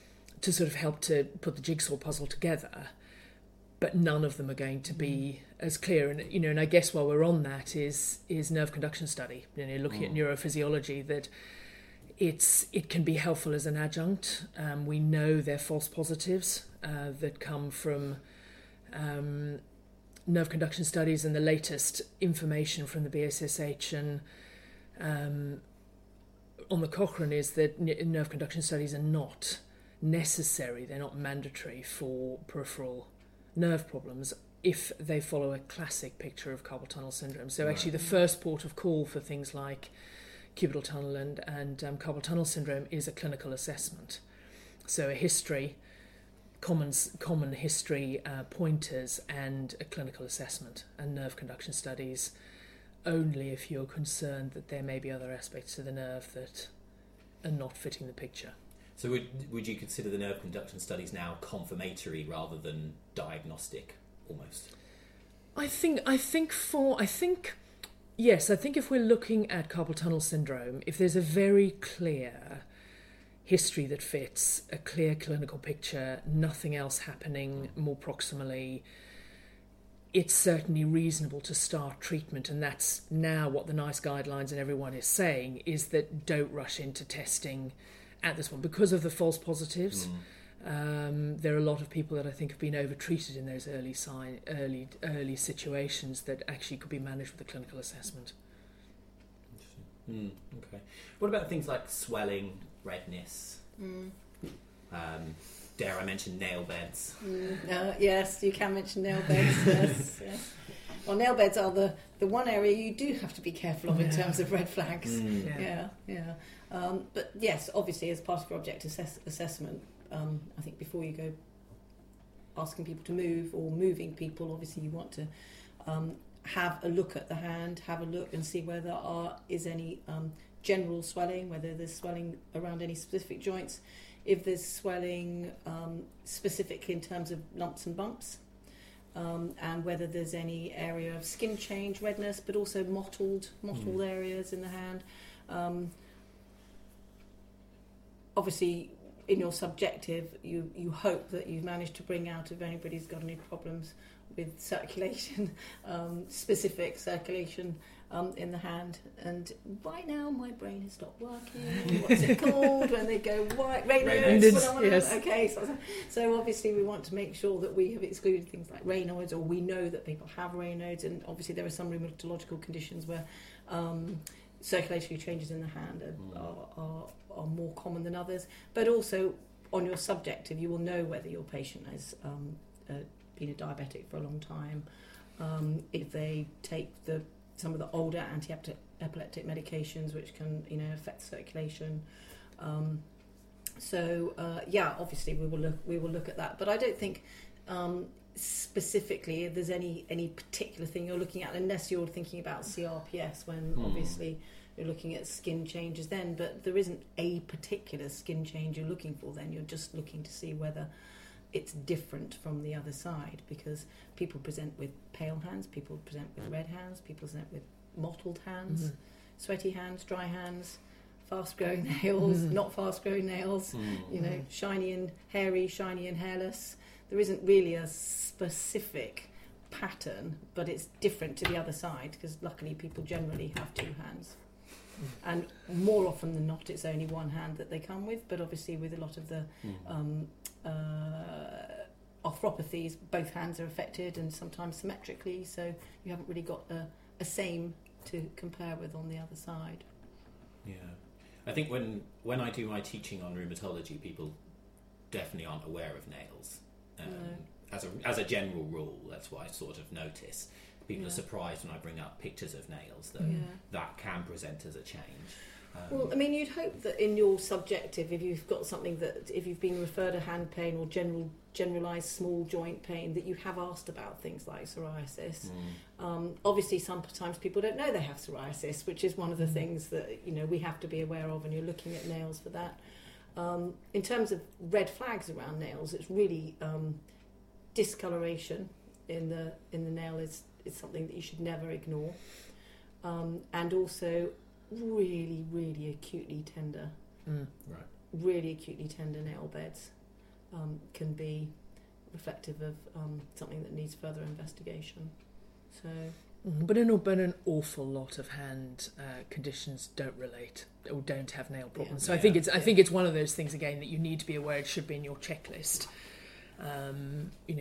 to sort of help to put the jigsaw puzzle together, but none of them are going to be as clear. And you know, and I guess while we're on that is is nerve conduction study. You know, looking mm. at neurophysiology, that it's it can be helpful as an adjunct. Um, we know they're false positives uh, that come from um, nerve conduction studies and the latest information from the B S S H and um, on the Cochrane is that nerve conduction studies are not necessary, they're not mandatory for peripheral nerve problems if they follow a classic picture of carpal tunnel syndrome. So actually the first port of call for things like cubital tunnel and, and um, carpal tunnel syndrome is a clinical assessment. So a history, common, common history uh, pointers and a clinical assessment, and nerve conduction studies only if you're concerned that there may be other aspects to the nerve that are not fitting the picture. So would would you consider the nerve conduction studies now confirmatory rather than diagnostic, almost? I think I think for I think yes, I think if we're looking at carpal tunnel syndrome, if there's a very clear history that fits, a clear clinical picture, nothing else happening more proximally, it's certainly reasonable to start treatment. And that's now what the NICE guidelines and everyone is saying, is that don't rush into testing at this one because of the false positives. Mm. Um, there are a lot of people that I think have been over-treated in those early sign, early early situations that actually could be managed with a clinical assessment. Mm, okay. What about things like swelling, redness? Mm. Um, dare I mention nail beds? Mm, uh, yes, you can mention nail beds. yes, yes. Well, nail beds are the, the one area you do have to be careful of in yeah. terms of red flags. Mm. Yeah, yeah. yeah. Um, but yes, obviously, as part of your object assess- assessment, um, I think before you go asking people to move or moving people, obviously you want to um, have a look at the hand, have a look and see whether there are, is any um, general swelling, whether there's swelling around any specific joints, if there's swelling um, specifically in terms of lumps and bumps, um, and whether there's any area of skin change, redness, but also mottled, mottled mm. areas in the hand. Um, obviously, in your subjective, you, you hope that you've managed to bring out if anybody's got any problems with circulation, um, specific circulation um, in the hand. And right now, my brain has stopped working. What's it called when they go white? Raynaud's. Raynaud's, yes. Okay, so, so obviously we want to make sure that we have excluded things like Raynaud's, or we know that people have Raynaud's, and obviously there are some rheumatological conditions where um, circulatory changes in the hand are, are, are, are more common than others. But also on your subjective, you will know whether your patient has um, uh, been a diabetic for a long time, um, if they take the some of the older anti-epileptic medications which can, you know, affect circulation. Um, so uh, yeah, obviously we will look we will look at that. But I don't think um, specifically if there's any any particular thing you're looking at, unless you're thinking about C R P S, when hmm. obviously you're looking at skin changes then. But there isn't a particular skin change you're looking for then. You're just looking to see whether it's different from the other side, because people present with pale hands, people present with red hands, people present with mottled hands, mm-hmm. sweaty hands, dry hands, fast-growing nails, mm-hmm. not fast-growing nails, mm-hmm. you know, shiny and hairy, shiny and hairless. There isn't really a specific pattern, but it's different to the other side, because luckily people generally have two hands. And more often than not, it's only one hand that they come with, but obviously with a lot of the um, uh, arthropathies, both hands are affected, and sometimes symmetrically, so you haven't really got a, a same to compare with on the other side. Yeah. I think when, when I do my teaching on rheumatology, people definitely aren't aware of nails. Um, no. As a as a general rule, that's what I sort of notice. People yeah. are surprised when I bring up pictures of nails, that yeah. that can present as a change. Um, well, I mean, you'd hope that in your subjective, if you've got something that, if you've been referred to hand pain or general generalised small joint pain, that you have asked about things like psoriasis. Mm. Um, obviously, sometimes people don't know they have psoriasis, which is one of the mm. things that, you know, we have to be aware of, and you're looking at nails for that. Um, in terms of red flags around nails, it's really um, discoloration in the in the nail is. It's something that you should never ignore, um, and also really, really acutely tender, mm. right. really acutely tender nail beds um, can be reflective of um, something that needs further investigation. So, mm, but an but an awful lot of hand uh, conditions don't relate or don't have nail problems. Yeah. So yeah. I think it's I think it's one of those things again that you need to be aware. It should be in your checklist. Um, you know.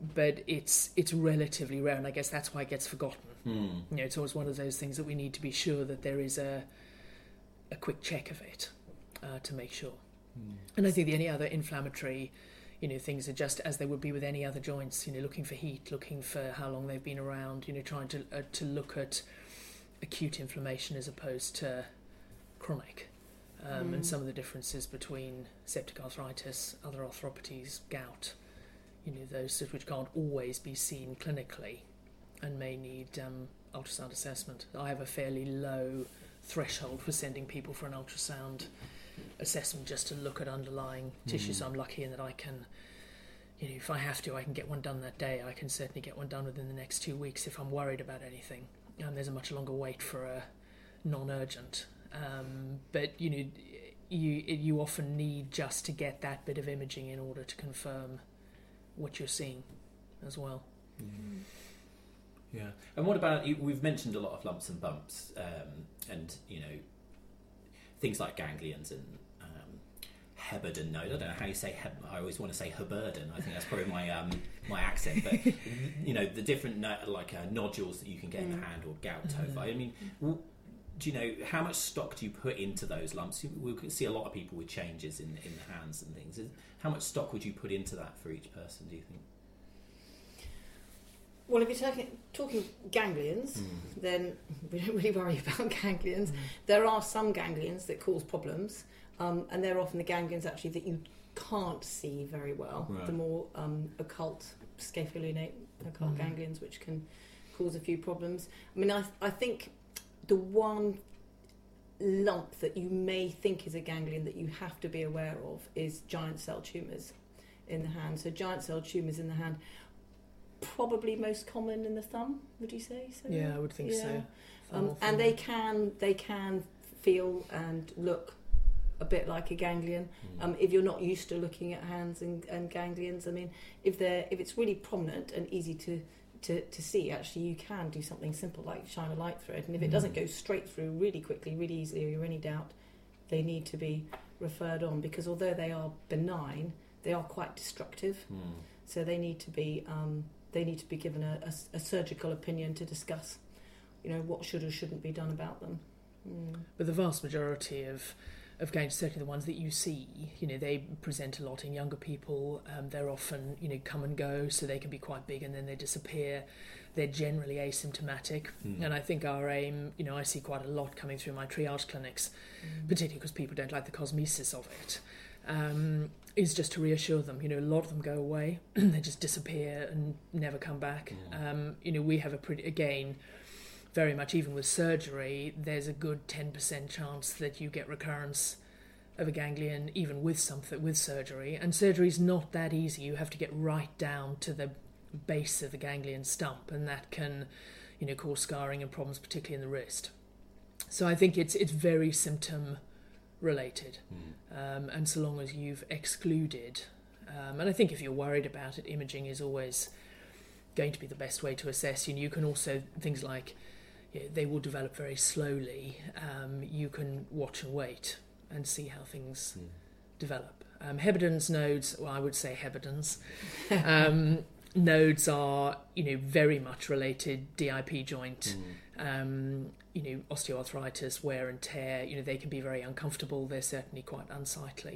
but it's it's relatively rare, and I guess that's why it gets forgotten. Mm. You know, it's always one of those things that we need to be sure that there is a a quick check of it uh, to make sure. Mm. And I think the any other inflammatory, you know, things are just as they would be with any other joints. You know, looking for heat, looking for how long they've been around. You know, trying to uh, to look at acute inflammation as opposed to chronic. Um, mm. And some of the differences between septic arthritis, other arthropathies, gout, you know, those which can't always be seen clinically and may need um, ultrasound assessment. I have a fairly low threshold for sending people for an ultrasound assessment just to look at underlying mm. tissue, so I'm lucky in that I can, you know, if I have to, I can get one done that day. I can certainly get one done within the next two weeks if I'm worried about anything. And there's a much longer wait for a non-urgent. Um, but you know, you you often need just to get that bit of imaging in order to confirm what you're seeing, as well. Mm. Yeah. And what about you? We've mentioned a lot of lumps and bumps, um, and you know, things like ganglions and um, Heberden node. I don't know how you say. Heb- I always want to say Heberden. I think that's probably my um, my accent. But you know, the different no- like uh, nodules that you can get mm. in the hand or gout tophi. I mean. W- Do you know how much stock do you put into those lumps? We see a lot of people with changes in, in the hands and things. How much stock would you put into that for each person, do you think? Well, if you're talking, talking ganglions, mm. then we don't really worry about ganglions. Mm. There are some ganglions that cause problems, um, and they're often the ganglions actually that you can't see very well. Right. The more um, occult, scapholunate occult mm. ganglions, which can cause a few problems. I mean, I, I think the one lump that you may think is a ganglion that you have to be aware of is giant cell tumours in the hand. So giant cell tumours in the hand, probably most common in the thumb, would you say so? Yeah, I would think yeah. so. Um, and they can they can feel and look a bit like a ganglion. Mm. Um, if you're not used to looking at hands and, and ganglions, I mean, if they're if it's really prominent and easy to To, to see, actually you can do something simple like shine a light through it, and if it doesn't go straight through really quickly, really easily, or you're any doubt, they need to be referred on, because although they are benign, they are quite destructive. Mm. So they need to be um, they need to be given a, a, a surgical opinion to discuss, you know, what should or shouldn't be done about them. Mm. But the vast majority of of ganglions, certainly the ones that you see, you know, they present a lot in younger people. Um, they're often, you know, come and go, so they can be quite big and then they disappear. They're generally asymptomatic, mm. and I think our aim, you know, I see quite a lot coming through my triage clinics, mm. particularly because people don't like the cosmesis of it, um, is just to reassure them. You know, a lot of them go away, they just disappear and never come back. Mm. Um, you know, we have a pretty, again, very much, even with surgery, there's a good ten percent chance that you get recurrence of a ganglion, even with something with surgery. And surgery is not that easy. You have to get right down to the base of the ganglion stump, and that can, you know, cause scarring and problems, particularly in the wrist. So I think it's it's very symptom related, mm. um, and so long as you've excluded, um, and I think if you're worried about it, imaging is always going to be the best way to assess. You know, you can also things like, you know, they will develop very slowly. Um, you can watch and wait and see how things mm. develop. Um, Heberden's nodes, well, I would say Heberden's um, nodes are, you know, very much related D I P joint, mm. um, you know, osteoarthritis, wear and tear. You know, they can be very uncomfortable. They're certainly quite unsightly,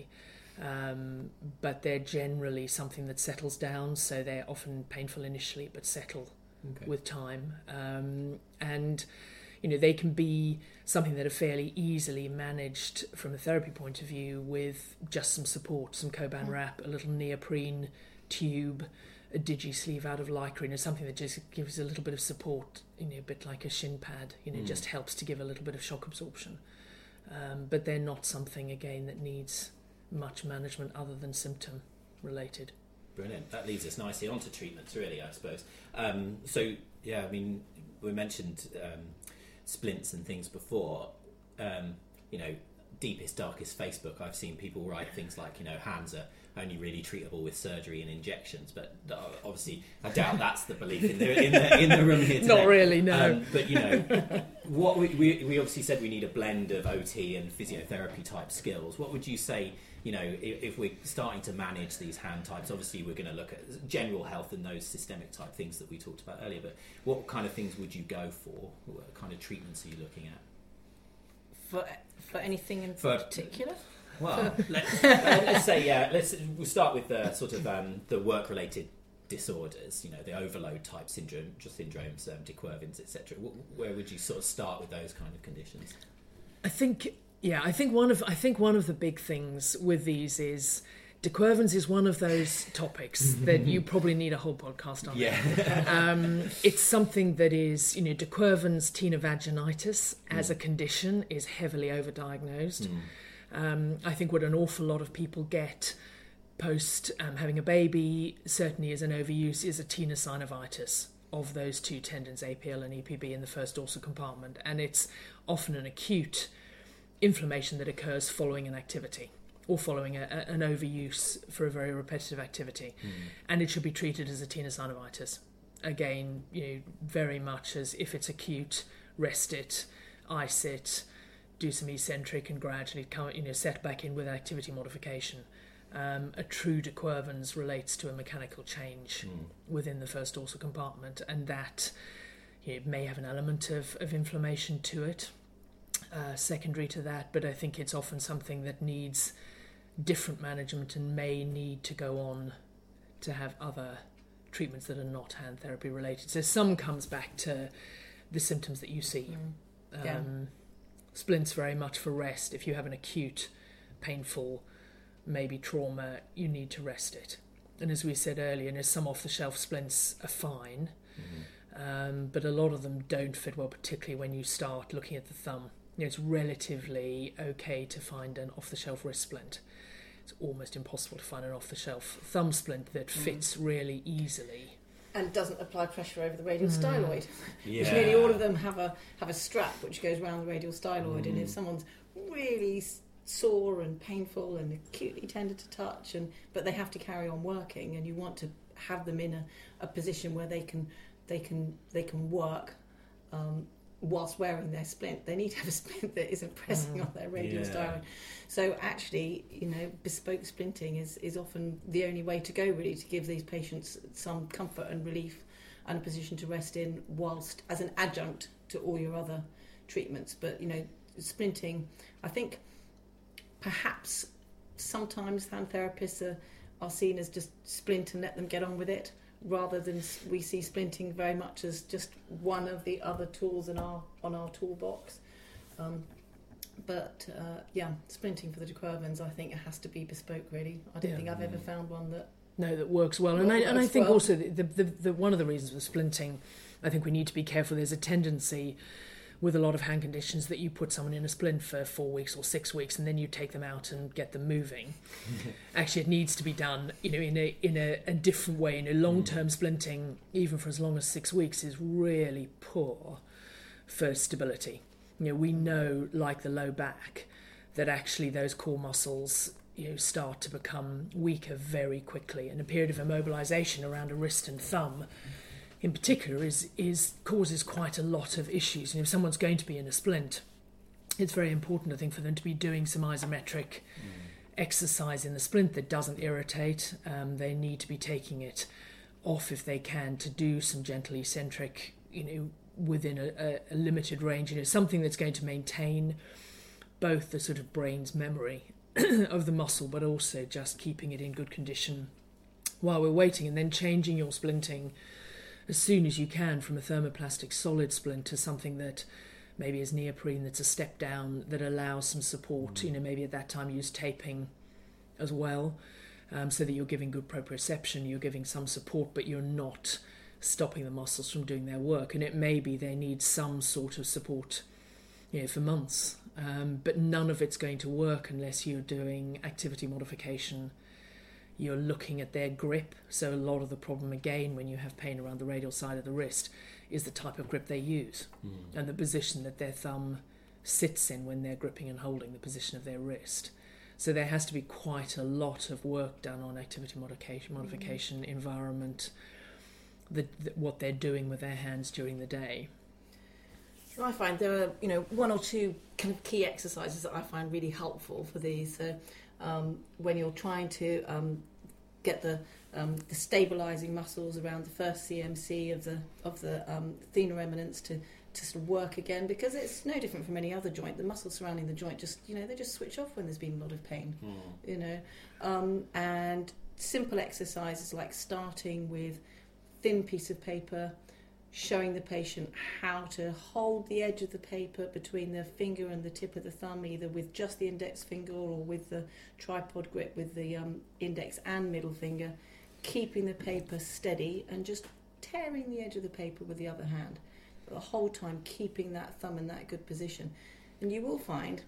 um, but they're generally something that settles down. So they're often painful initially, but settle okay. with time, um, and. You know, they can be something that are fairly easily managed from a therapy point of view with just some support, some Coban wrap, a little neoprene tube, a digi-sleeve out of lycra, you know, something that just gives a little bit of support, you know, a bit like a shin pad, you know, mm. just helps to give a little bit of shock absorption. Um, but they're not something, again, that needs much management other than symptom related. Brilliant. That leads us nicely onto treatments, really, I suppose. Um, so, yeah, I mean, we mentioned... Um, splints and things before, um, you know, deepest, darkest Facebook, I've seen people write things like, you know, hands are only really treatable with surgery and injections, but uh, obviously I doubt that's the belief in the in the, in the room here today. Not really, no. Um, but you know, what we, we we obviously said we need a blend of O T and physiotherapy type skills. What would you say? You know, if, if we're starting to manage these hand types, obviously we're going to look at general health and those systemic type things that we talked about earlier. But what kind of things would you go for? What kind of treatments are you looking at? For for anything in For- particular? Well, let's, uh, let's say yeah. Let's we'll start with the sort of um, the work-related disorders. You know, the overload type syndrome, syndromes, um, de Quervain's, et cetera. Where would you sort of start with those kind of conditions? I think, yeah, I think one of I think one of the big things with these is de Quervain's is one of those topics that you probably need a whole podcast on. Yeah, Um, it's something that is, you know, de Quervain's tenovaginitis as Mm. a condition is heavily overdiagnosed. Mm. Um, I think what an awful lot of people get post um, having a baby, certainly as an overuse, is a tenosynovitis of those two tendons, A P L and E P B, in the first dorsal compartment. And it's often an acute inflammation that occurs following an activity or following a, a, an overuse for a very repetitive activity. Mm. And it should be treated as a tenosynovitis. Again, you know, very much as if it's acute, rest it, ice it, do some eccentric and gradually come, you know, set back in with activity modification. Um, a true de Quervain's relates to a mechanical change Mm. within the first dorsal compartment, and that, you know, may have an element of, of inflammation to it, uh, secondary to that, but I think it's often something that needs different management and may need to go on to have other treatments that are not hand therapy related. So some comes back to the symptoms that you see. Mm. Yeah. Um, splints very much for rest. If you have an acute, painful, maybe trauma, you need to rest it. And as we said earlier, you know, some off-the-shelf splints are fine, Mm. um, but a lot of them don't fit well, particularly when you start looking at the thumb. You know, it's relatively okay to find an off-the-shelf wrist splint. It's almost impossible to find an off-the-shelf thumb splint that fits really easily. And doesn't apply pressure over the radial Mm. styloid. Yeah. Which nearly all of them have a have a strap which goes around the radial styloid, and Mm. if someone's really s- sore and painful and acutely tender to touch, and but they have to carry on working, and you want to have them in a, a position where they can they can they can work um, whilst wearing their splint, they need to have a splint that isn't pressing Mm. on their radial Yeah. styloid. So actually, you know, bespoke splinting is, is often the only way to go, really, to give these patients some comfort and relief and a position to rest in whilst as an adjunct to all your other treatments. But, you know, splinting, I think perhaps sometimes hand therapists are, are seen as just splint and let them get on with it, rather than s- we see splinting very much as just one of the other tools in our on our toolbox. Um, but uh, yeah, splinting for the de Quervain's, I think it has to be bespoke. Really, I don't Yeah. think I've ever found one that. No, that works well. And I, Well, and I works think well. also the, the, the one of the reasons for splinting, I think we need to be careful. There's a tendency with a lot of hand conditions that you put someone in a splint for four weeks or six weeks and then you take them out and get them moving. Actually, it needs to be done, you know, in a in a, a different way. You know, long-term splinting, even for as long as six weeks, is really poor for stability. You know, we know, like the low back, that actually those core muscles, you know, start to become weaker very quickly, and a period of immobilization around a wrist and thumb in particular is is causes quite a lot of issues. And if someone's going to be in a splint, it's very important, I think, for them to be doing some isometric mm. exercise in the splint that doesn't irritate. Um, they need to be taking it off if they can, to do some gentle eccentric, you know, within a, a, a limited range, you know, something that's going to maintain both the sort of brain's memory of the muscle, but also just keeping it in good condition while we're waiting, and then changing your splinting as soon as you can from a thermoplastic solid splint to something that maybe is neoprene, that's a step down, that allows some support. Mm. You know, maybe at that time use taping as well, um, so that you're giving good proprioception, you're giving some support, but you're not stopping the muscles from doing their work. And it may be they need some sort of support, you know, for months, um, but none of it's going to work unless you're doing activity modification. You're looking at their grip. So a lot of the problem, again, when you have pain around the radial side of the wrist, is the type of grip they use mm. and the position that their thumb sits in when they're gripping and holding the position of their wrist. So there has to be quite a lot of work done on activity modification, modification mm. environment, the, the, what they're doing with their hands during the day. I find there are, you know, one or two kind of key exercises that I find really helpful for these. So um, when you're trying to um, get the um, the stabilising muscles around the first C M C of the of the um, thenar eminence to to sort of work again, because it's no different from any other joint. The muscles surrounding the joint just, you know, they just switch off when there's been a lot of pain, mm. you know. Um, and simple exercises like starting with thin piece of paper, showing the patient how to hold the edge of the paper between the finger and the tip of the thumb, either with just the index finger or with the tripod grip with the um, index and middle finger, keeping the paper steady and just tearing the edge of the paper with the other hand. The whole time keeping that thumb in that good position. And you will find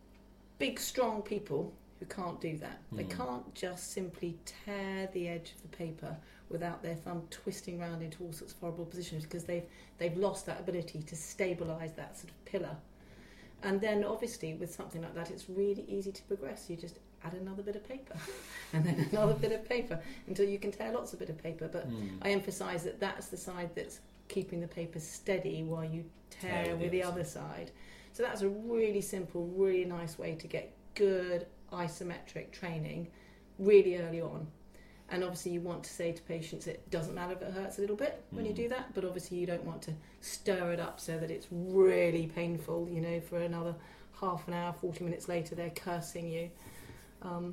big, strong people who can't do that. Mm. They can't just simply tear the edge of the paper without their thumb twisting around into all sorts of horrible positions, because they've they've lost that ability to stabilise that sort of pillar. And then obviously with something like that, it's really easy to progress. You just add another bit of paper and then another bit of paper until you can tear lots of bit of paper. But mm. I emphasise that that's the side that's keeping the paper steady while you tear, tear with the, the other side. So that's a really simple, really nice way to get good isometric training really early on. And obviously you want to say to patients it doesn't matter if it hurts a little bit when mm. you do that, but obviously you don't want to stir it up so that it's really painful, you know, for another half an hour, forty minutes later they're cursing you. Um,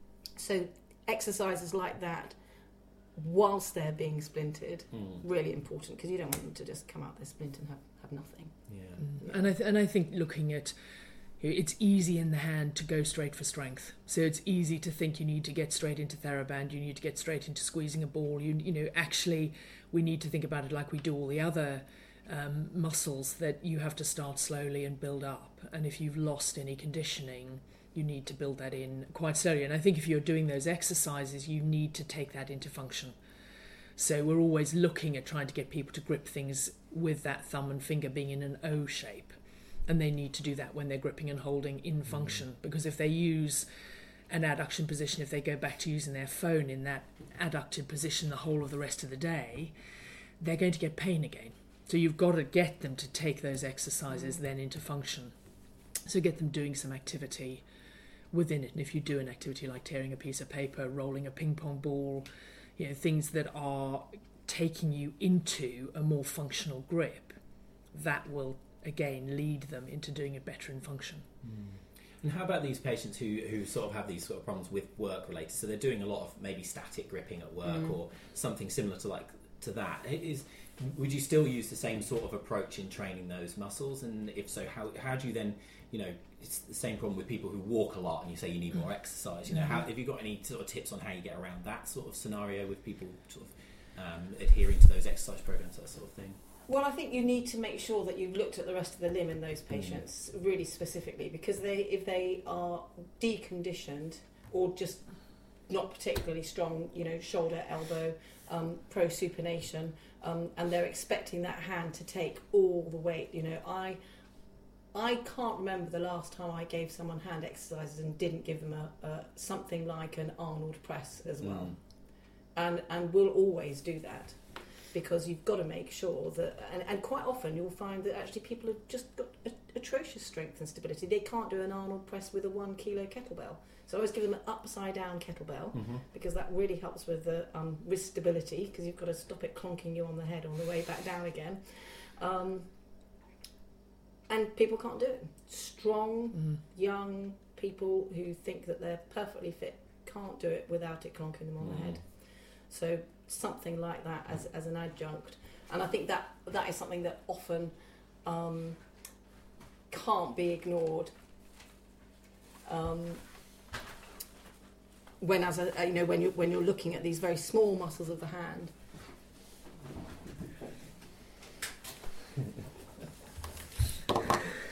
so exercises like that whilst they're being splinted, mm. really important, because you don't want them to just come out their splint and have, have nothing. Yeah. Mm. And I th- and I think looking at, it's easy in the hand to go straight for strength. So it's easy to think you need to get straight into TheraBand, you need to get straight into squeezing a ball. You you know, actually, we need to think about it like we do all the other um, muscles, that you have to start slowly and build up. And if you've lost any conditioning, you need to build that in quite slowly. And I think if you're doing those exercises, you need to take that into function. So we're always looking at trying to get people to grip things with that thumb and finger being in an O shape. And they need to do that when they're gripping and holding in function. Mm. Because if they use an adduction position, if they go back to using their phone in that adducted position the whole of the rest of the day, they're going to get pain again. So you've got to get them to take those exercises mm. then into function. So get them doing some activity within it. And if you do an activity like tearing a piece of paper, rolling a ping pong ball, you know, things that are taking you into a more functional grip, that will again lead them into doing it better in function. Mm. And how about these patients who, who sort of have these sort of problems with work related? So they're doing a lot of maybe static gripping at work mm. or something similar to like to that. Is would you still use the same sort of approach in training those muscles? And if so, how how do you then, you know, it's the same problem with people who walk a lot and you say you need more exercise. You know, how, have you got any sort of tips on how you get around that sort of scenario with people sort of um, adhering to those exercise programs, that sort of thing? Well, I think you need to make sure that you've looked at the rest of the limb in those patients mm. really specifically, because they, if they are deconditioned or just not particularly strong, you know, shoulder, elbow, um, prosupination, um, and they're expecting that hand to take all the weight, you know, I... I can't remember the last time I gave someone hand exercises and didn't give them a, a something like an Arnold press as well. Mm. And and we'll always do that, because you've got to make sure that, and, and quite often you'll find that actually people have just got a, atrocious strength and stability. They can't do an Arnold press with a one kilo kettlebell. So I always give them an upside down kettlebell, mm-hmm. because that really helps with the um, wrist stability, because you've got to stop it clonking you on the head on the way back down again. Um, And people can't do it. Strong, mm. young people who think that they're perfectly fit can't do it without it clonking them on mm. the head. So something like that as as an adjunct. And I think that that is something that often um, can't be ignored. Um, when as a you know when you when you're looking at these very small muscles of the hand.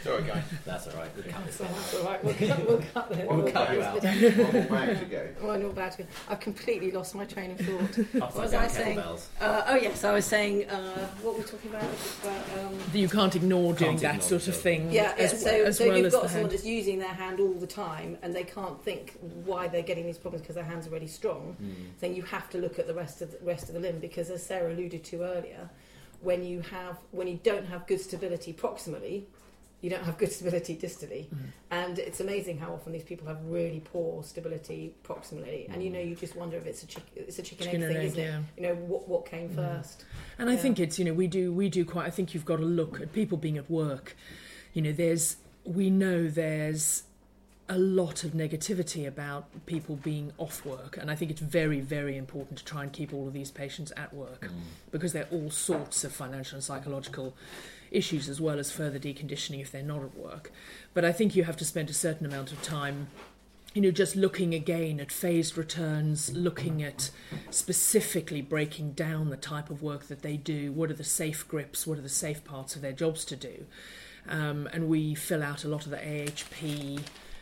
Sorry, guys. That's all right. We'll cut this So bit. that's all right. We'll cut, we'll cut, the, We'll cut you this out. bit out. One more bag to go. One more bag to go. I've completely lost my train of thought. Upside was down I saying? kettlebells. Uh, oh yes, I was saying. Uh, what were we talking about? about um, You can't ignore doing Can't that ignore sort of it. thing. yeah, yeah. as, So, as so well you've as got the someone hand. that's using their hand all the time, and they can't think why they're getting these problems because their hands are really strong. Mm. Then you have to look at the rest of the rest of the limb because, as Sarah alluded to earlier, when you have when you don't have good stability proximally, you don't have good stability distally. Mhm. And it's amazing how often these people have really poor stability proximally. And you know, you just wonder if it's a chick, it's a chicken, Chicken egg and thing, egg, isn't yeah. it? You know, what what came Mm. first? And I Yeah. think it's, you know, we do we do quite. I think you've got to look at people being at work. You know, there's we know there's a lot of negativity about people being off work, and I think it's very, very important to try and keep all of these patients at work Mm. because there are all sorts of financial and psychological issues as well as further deconditioning if they're not at work. But I think you have to spend a certain amount of time, you know, just looking again at phased returns, looking at specifically breaking down the type of work that they do, what are the safe grips, what are the safe parts of their jobs to do. Um, and we fill out a lot of the A H P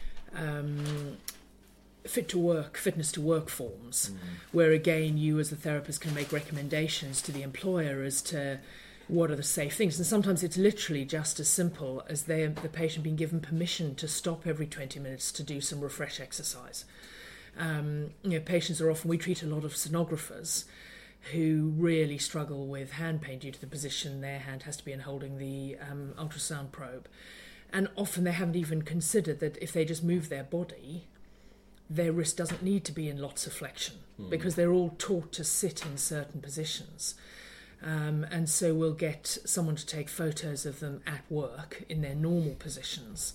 um, fit to work, fitness to work forms, Mm. where again you as a therapist can make recommendations to the employer as to what are the safe things. And sometimes it's literally just as simple as they, the patient being given permission to stop every twenty minutes to do some refresh exercise. Um, you know, patients are often, we treat a lot of sonographers who really struggle with hand pain due to the position their hand has to be in holding the um, ultrasound probe. And often they haven't even considered that if they just move their body, their wrist doesn't need to be in lots of flexion Mm. because they're all taught to sit in certain positions. Um, and so we'll get someone to take photos of them at work in their normal positions,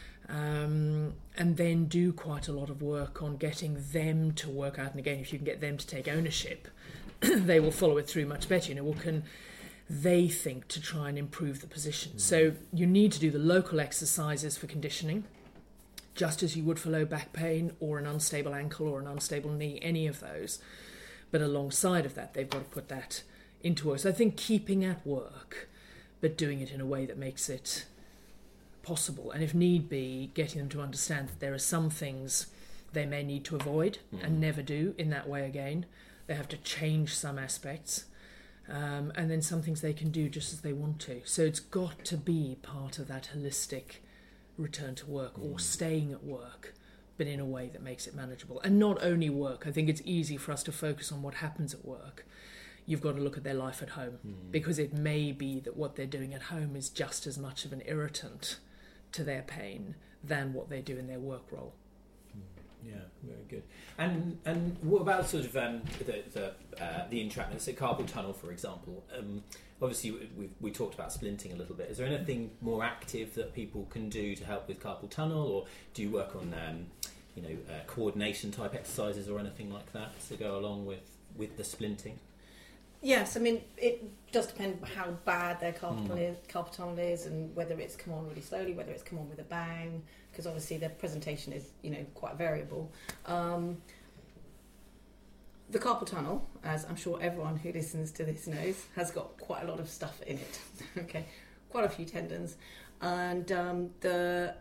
um, and then do quite a lot of work on getting them to work out. And again, if you can get them to take ownership, they will follow it through much better. You know, what can they think to try and improve the position? Mm. So you need to do the local exercises for conditioning, just as you would for low back pain or an unstable ankle or an unstable knee, any of those. But alongside of that, they've got to put that into work. So I think keeping at work, but doing it in a way that makes it possible. And if need be, getting them to understand that there are some things they may need to avoid Mm. and never do in that way again. They have to change some aspects. Um, and then some things they can do just as they want to. So it's got to be part of that holistic return to work or Mm. staying at work, but in a way that makes it manageable. And not only work. I think it's easy for us to focus on what happens at work. You've got to look at their life at home, Mm. because it may be that what they're doing at home is just as much of an irritant to their pain than what they do in their work role. Yeah, very good. And and what about sort of um, the the uh, the entrapment? So carpal tunnel, for example. Um, obviously, we we talked about splinting a little bit. Is there anything more active that people can do to help with carpal tunnel, or do you work on um, you know uh, coordination type exercises or anything like that to go along with with the splinting? Yes, I mean it does depend how bad their carpal, Mm. is, carpal tunnel is, and whether it's come on really slowly, whether it's come on with a bang, because obviously their presentation is, you know, quite variable. Um, the carpal tunnel, as I'm sure everyone who listens to this knows, has got quite a lot of stuff in it. Okay, quite a few tendons, and um, the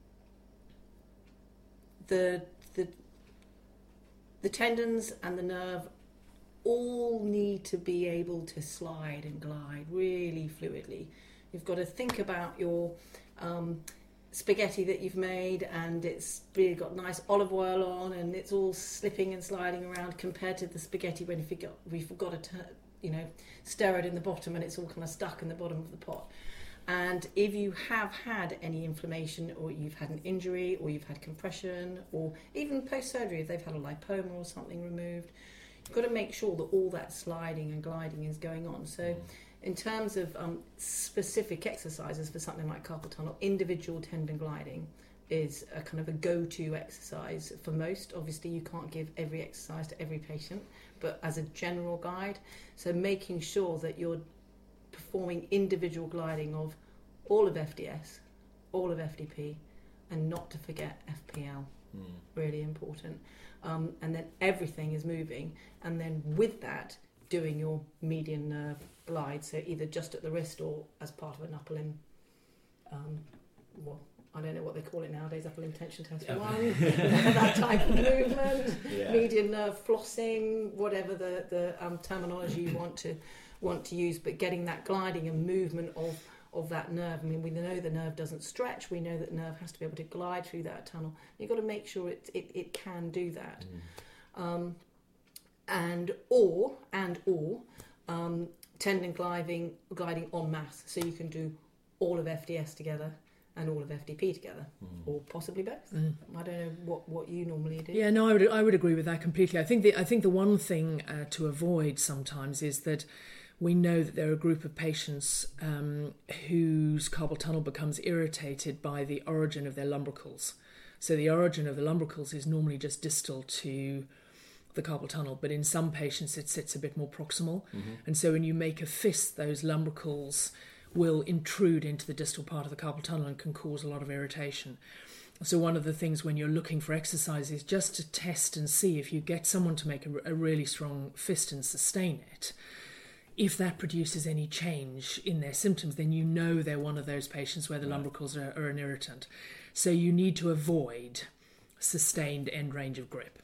the the the tendons and the nerve all need to be able to slide and glide really fluidly. You've got to think about your um, spaghetti that you've made, and it's really got nice olive oil on, and it's all slipping and sliding around compared to the spaghetti when you forgot, we forgot to turn, you know, stir it in the bottom, and it's all kind of stuck in the bottom of the pot. And if you have had any inflammation, or you've had an injury, or you've had compression, or even post-surgery, if they've had a lipoma or something removed, you've got to make sure that all that sliding and gliding is going on. So in terms of um, specific exercises for something like carpal tunnel, individual tendon gliding is a kind of a go-to exercise for most. Obviously, you can't give every exercise to every patient, but as a general guide, so making sure that you're performing individual gliding of all of F D S, all of F D P, and not to forget F P L. Mm. Really important. Um, and then everything is moving, and then with that doing your median nerve glide, so either just at the wrist or as part of an upper limb um, well, I don't know what they call it nowadays, upper limb tension test one, that type of movement, Yeah. median nerve flossing, whatever the, the um, terminology you want to want to use, but getting that gliding and movement of, of that nerve. I mean, we know the nerve doesn't stretch, we know that nerve has to be able to glide through that tunnel. You've got to make sure it, it, it can do that. Mm. Um, and or, and or, um, tendon gliding, gliding en masse, so you can do all of F D S together and all of F D P together, mm. or possibly both. Mm. I don't know what, what you normally do. Yeah, no, I would I would agree with that completely. I think the I think the one thing uh, to avoid sometimes is that we know that there are a group of patients um, whose carpal tunnel becomes irritated by the origin of their lumbricals. So the origin of the lumbricals is normally just distal to the carpal tunnel, but in some patients it sits a bit more proximal. Mm-hmm. And so when you make a fist, those lumbricals will intrude into the distal part of the carpal tunnel and can cause a lot of irritation. So one of the things when you're looking for exercise is just to test and see if you get someone to make a, a really strong fist and sustain it. If that produces any change in their symptoms, then you know they're one of those patients where the lumbricals are, are an irritant. So you need to avoid sustained end range of grip,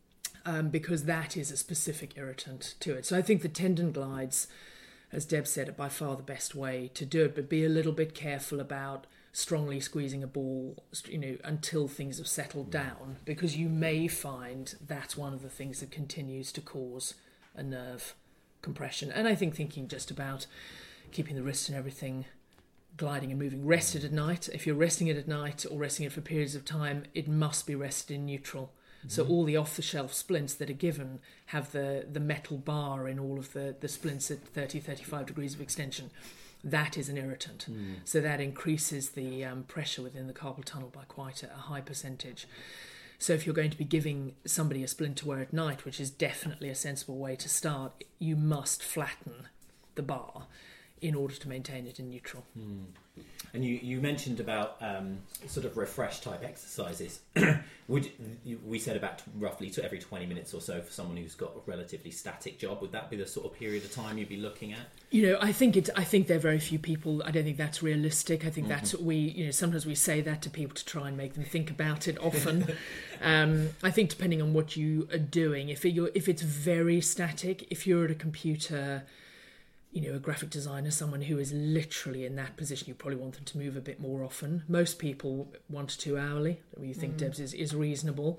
um, because that is a specific irritant to it. So I think the tendon glides, as Deb said, are by far the best way to do it, but be a little bit careful about strongly squeezing a ball, you know, until things have settled down, because you may find that's one of the things that continues to cause a nerve compression. And I think thinking just about keeping the wrist and everything gliding and moving. Rested at night. If you're resting it at night or resting it for periods of time, it must be rested in neutral. Mm-hmm. So all the off-the-shelf splints that are given have the, the metal bar in all of the, the splints at thirty, thirty-five degrees of extension. That is an irritant. Mm. So that increases the um, pressure within the carpal tunnel by quite a, a high percentage. So if you're going to be giving somebody a splint to wear at night, which is definitely a sensible way to start, you must flatten the bar in order to maintain it in neutral. Mm. And you, you mentioned about um, sort of refresh type exercises. Would we said about roughly to every twenty minutes or so for someone who's got a relatively static job? Would that be the sort of period of time you'd be looking at? You know, I think it's. I think there are very few people. I don't think that's realistic. I think mm-hmm. that's we. You know, sometimes we say that to people to try and make them think about it. Often, um, I think depending on what you are doing, if it, you're if it's very static, if you're at a computer, you know, a graphic designer, someone who is literally in that position, you probably want them to move a bit more often. Most people one to two hourly. We think mm. Deb's is, is reasonable.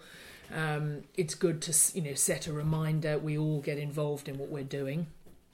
Um, it's good to, you know, set a reminder. We all get involved in what we're doing.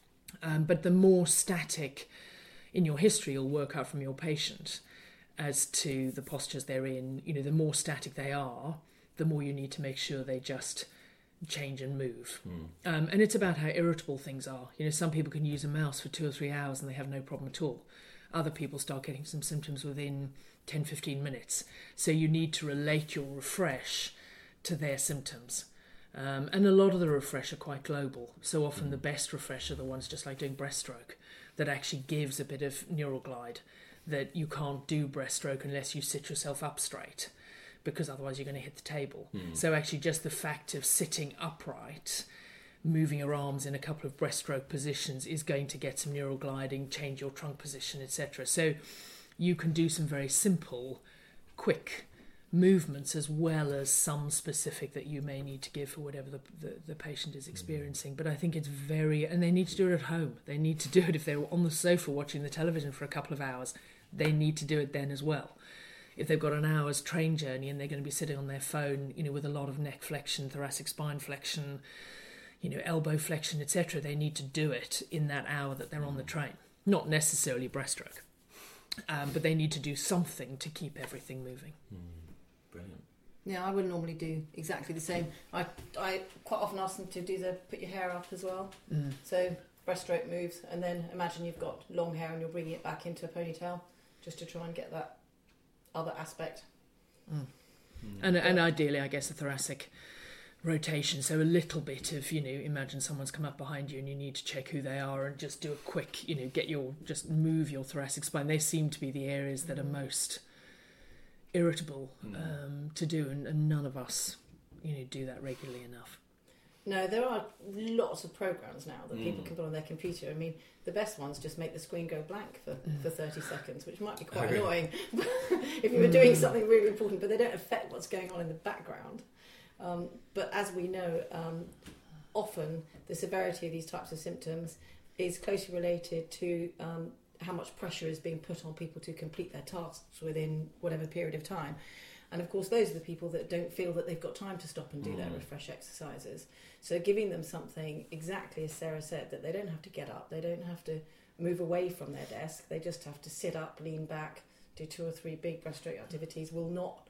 Um, but the more static in your history you'll work out from your patient as to the postures they're in, you know, the more static they are, the more you need to make sure they just change and move. Mm. Um, and it's about how irritable things are. You know, some people can use a mouse for two or three hours and they have no problem at all. Other people start getting some symptoms within ten, fifteen minutes. So you need to relate your refresh to their symptoms. Um, and a lot of the refresh are quite global. So often mm. the best refresh are the ones just like doing breaststroke that actually gives a bit of neural glide, that you can't do breaststroke unless you sit yourself up straight, because otherwise you're going to hit the table. Mm. So actually just the fact of sitting upright, moving your arms in a couple of breaststroke positions is going to get some neural gliding, change your trunk position, et cetera. So you can do some very simple, quick movements as well as some specific that you may need to give for whatever the, the, the patient is experiencing. Mm. But I think it's very... And they need to do it at home. They need to do it if they're on the sofa watching the television for a couple of hours. They need to do it then as well. If they've got an hour's train journey and they're going to be sitting on their phone, you know, with a lot of neck flexion, thoracic spine flexion, you know, elbow flexion, et cetera, they need to do it in that hour that they're on the train. Not necessarily breaststroke, um, but they need to do something to keep everything moving. Mm, brilliant. Yeah, I would normally do exactly the same. I I quite often ask them to do the put your hair up as well. Mm. So breaststroke moves, and then imagine you've got long hair and you're bringing it back into a ponytail, just to try and get that other aspect. Mm. Mm. And and ideally, I guess, a thoracic rotation. So a little bit of, you know, imagine someone's come up behind you and you need to check who they are and just do a quick, you know, get your, just move your thoracic spine. They seem to be the areas that are most irritable mm. um, to do, and, and none of us, you know, do that regularly enough. No, there are lots of programs now that Mm. people can put on their computer. I mean, the best ones just make the screen go blank for, Mm. for thirty seconds, which might be quite Oh, really? annoying if you were doing something really important, but they don't affect what's going on in the background. Um, but as we know, um, often the severity of these types of symptoms is closely related to um, how much pressure is being put on people to complete their tasks within whatever period of time. And of course, those are the people that don't feel that they've got time to stop and do mm. their refresh exercises. So giving them something, exactly as Sarah said, that they don't have to get up, they don't have to move away from their desk, they just have to sit up, lean back, do two or three big breaststroke activities, will not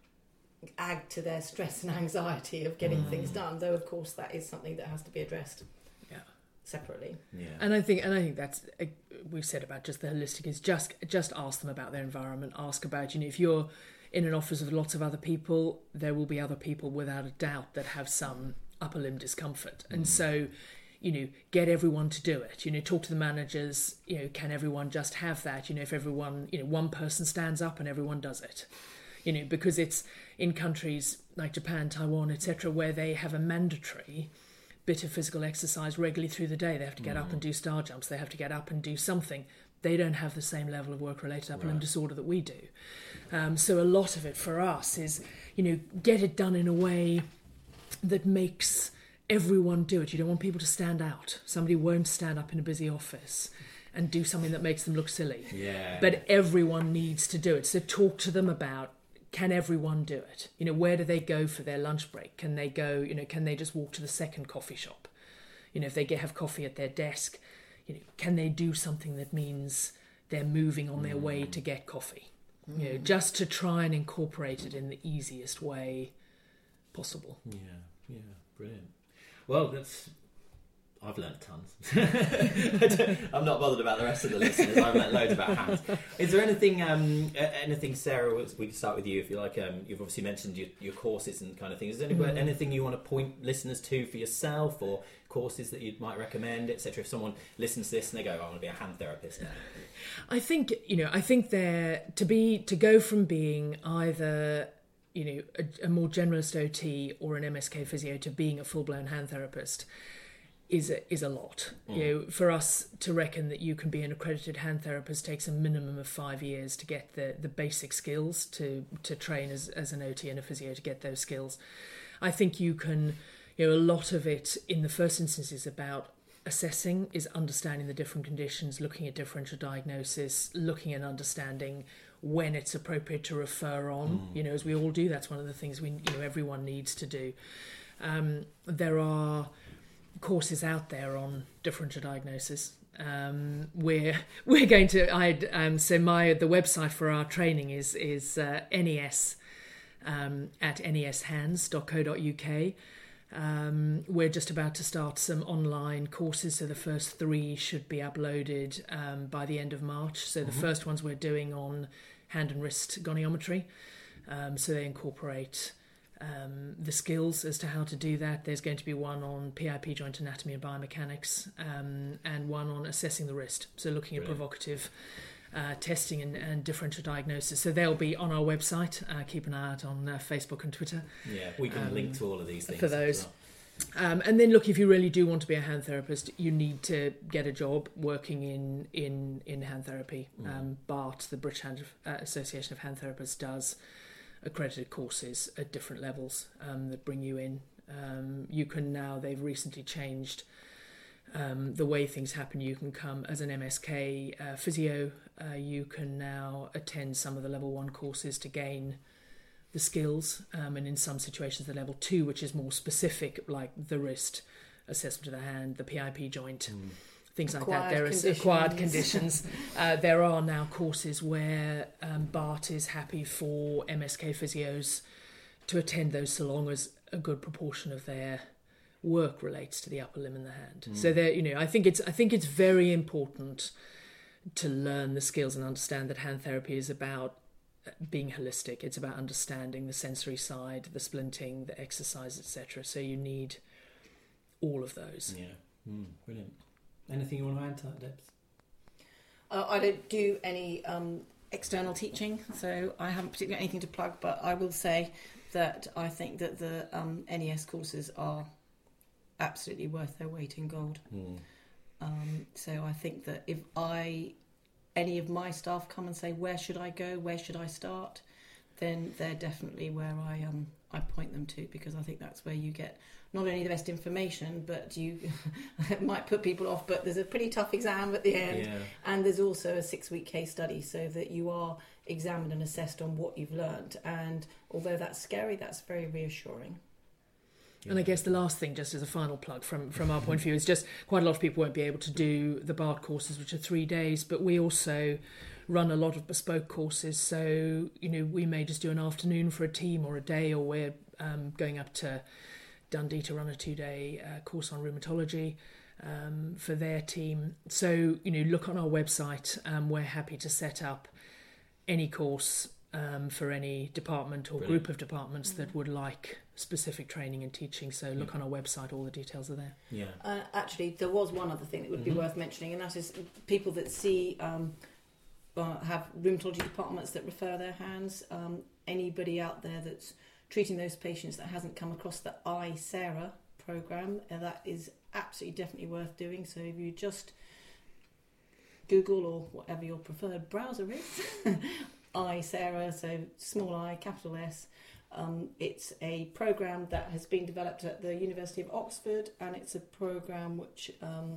add to their stress and anxiety of getting mm. things done, though of course that is something that has to be addressed yeah. separately. Yeah. And I think and I think that's uh, we've said about just the holistic is just just ask them about their environment, ask about, you know, if you're in an office with lots of other people, there will be other people without a doubt that have some upper limb discomfort. Mm. And so, you know, get everyone to do it. You know, talk to the managers, you know, can everyone just have that? You know, if everyone, you know, one person stands up and everyone does it. You know, because it's in countries like Japan, Taiwan, et cetera, where they have a mandatory bit of physical exercise regularly through the day. They have to get mm. up and do star jumps. They have to get up and do something. They don't have the same level of work-related upper limb right. disorder that we do. Um, so a lot of it for us is, you know, get it done in a way that makes everyone do it. You don't want people to stand out. Somebody won't stand up in a busy office and do something that makes them look silly. Yeah. But everyone needs to do it. So talk to them about, can everyone do it? You know, where do they go for their lunch break? Can they go, you know, can they just walk to the second coffee shop? You know, if they get, have coffee at their desk, you know, can they do something that means they're moving on their mm. way to get coffee? Mm. You know, just to try and incorporate it in the easiest way possible. Yeah, yeah, brilliant. Well, that's I've learned tons. I'm not bothered about the rest of the listeners. I've learned loads about hands. Is there anything, um, anything, Sarah? We can start with you if you like. Um, you've obviously mentioned your, your courses and kind of things. Is there any, mm. anything you want to point listeners to for yourself, or courses that you might recommend, et cetera? If someone listens to this and they go, "I want to be a hand therapist now," I think you know. I think there to be to go from being either you know a, a more generalist O T or an M S K physio to being a full blown hand therapist is a, is a lot. Mm. You know, for us to reckon that you can be an accredited hand therapist takes a minimum of five years to get the, the basic skills to to train as, as an O T and a physio to get those skills. I think you can, you know, a lot of it in the first instance is about assessing, is understanding the different conditions, looking at differential diagnosis, looking and understanding when it's appropriate to refer on. Mm. You know, as we all do, that's one of the things we you know everyone needs to do. Um, there are courses out there on differential diagnosis. Um, we're we're going to. I um, so my the website for our training is is uh, N E S um, at nes hands dot co dot uk. Um, we're just about to start some online courses, so the first three should be uploaded um, by the end of March. So the mm-hmm. first ones we're doing on hand and wrist goniometry. Um, so they incorporate Um, the skills as to how to do that. There's going to be one on P I P joint anatomy and biomechanics, um, and one on assessing the wrist, so looking at Brilliant. provocative uh, testing and, and differential diagnosis. So they'll be on our website. Uh, keep an eye out on uh, Facebook and Twitter. Yeah, we can um, link to all of these things for those. Um, and then look, if you really do want to be a hand therapist, you need to get a job working in in, in hand therapy. Mm. Um, B A R T, the British Hand uh, Association of Hand Therapists, does accredited courses at different levels um, that bring you in. Um, you can now, they've recently changed um, the way things happen. You can come as an M S K uh, physio. Uh, you can now attend some of the level one courses to gain the skills, um, and in some situations the level two, which is more specific, like the wrist, assessment of the hand, the P I P joint. Mm. Things like acquired that. There are acquired conditions. Uh, there are now courses where um, B A R T is happy for M S K physios to attend those, so long as a good proportion of their work relates to the upper limb and the hand. Mm. So there, you know, I think it's I think it's very important to learn the skills and understand that hand therapy is about being holistic. It's about understanding the sensory side, the splinting, the exercise, et cetera. So you need all of those. Yeah, mm, brilliant. Anything you want to add to that, Debs? Uh, I don't do any um, external teaching, so I haven't particularly anything to plug, but I will say that I think that the um, N E S courses are absolutely worth their weight in gold. Mm. Um, so I think that if I, any of my staff come and say, where should I go, where should I start, then they're definitely where I um I point them to, because I think that's where you get not only the best information, but you it might put people off, but there's a pretty tough exam at the end, Yeah. and there's also a six-week case study, so that you are examined and assessed on what you've learned. And although that's scary, that's very reassuring. And I guess the last thing, just as a final plug from, from our point of view, is just quite a lot of people won't be able to do the BARD courses, which are three days, but we also run a lot of bespoke courses. So, you know, we may just do an afternoon for a team or a day, or we're um, going up to Dundee to run a two-day uh, course on rheumatology um, for their team. So, you know, look on our website. Um, we're happy to set up any course um, for any department or Brilliant. group of departments that would like specific training and teaching. So look Yeah. on our website, all the details are there. Yeah. Uh, actually, there was one other thing that would be Mhm. worth mentioning, and that is people that see um, uh, have rheumatology departments that refer their hands. Um, anybody out there that's treating those patients that hasn't come across the I SARA program, uh, that is absolutely definitely worth doing. So if you just Google or whatever your preferred browser is, I SARA, so small I, capital S. Um, it's a program that has been developed at the University of Oxford, and it's a program which um,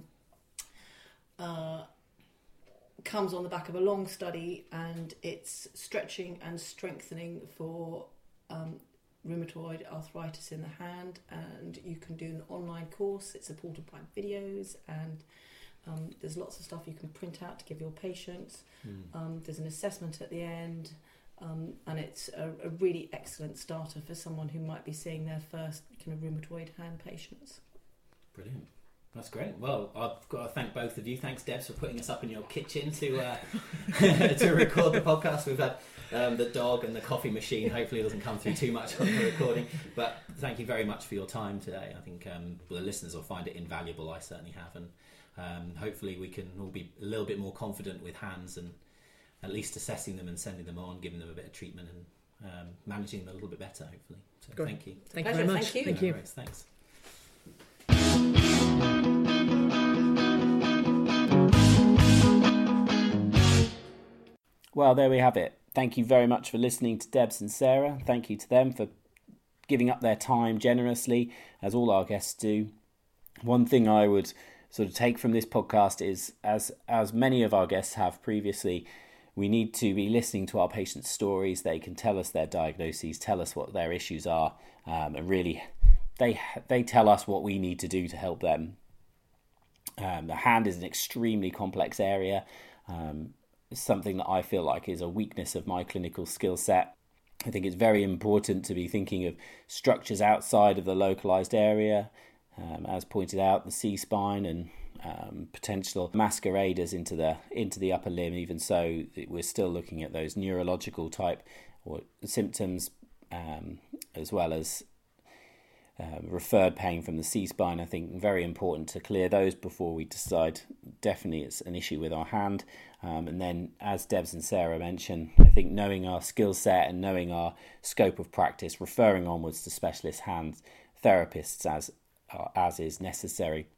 uh, comes on the back of a long study, and it's stretching and strengthening for um, rheumatoid arthritis in the hand. And you can do an online course. It's supported by videos, and um, there's lots of stuff you can print out to give your patients. Mm. Um, there's an assessment at the end. Um, and it's a, a really excellent starter for someone who might be seeing their first kind of rheumatoid hand patients. Brilliant. That's great. Well, I've got to thank both of you. Thanks, Debs, for putting us up in your kitchen to uh, to record the podcast. We've had um, the dog and the coffee machine. Hopefully it doesn't come through too much on the recording. But thank you very much for your time today. I think um, the listeners will find it invaluable. I certainly have. And um, hopefully we can all be a little bit more confident with hands, and at least assessing them and sending them on, giving them a bit of treatment, and um, managing them a little bit better, hopefully. So Good. thank you. Thank you Pleasure, very much. thank you. Thank No you. worries, thanks. Well, there we have it. Thank you very much for listening to Debs and Sarah. Thank you to them for giving up their time generously, as all our guests do. One thing I would sort of take from this podcast is, as as many of our guests have previously, we need to be listening to our patients' stories. They can tell us their diagnoses, tell us what their issues are, um, and really they they tell us what we need to do to help them. Um, the hand is an extremely complex area. Um, something that I feel like is a weakness of my clinical skill set. I think it's very important to be thinking of structures outside of the localized area, um, as pointed out, the C-spine and um, potential masqueraders into the into the upper limb. Even so, we're still looking at those neurological type or symptoms, um, as well as uh, referred pain from the C-spine. I think very important to clear those before we decide definitely it's an issue with our hand. Um, and then, as Debs and Sarah mentioned, I think knowing our skill set and knowing our scope of practice, referring onwards to specialist hand therapists as uh, as is necessary.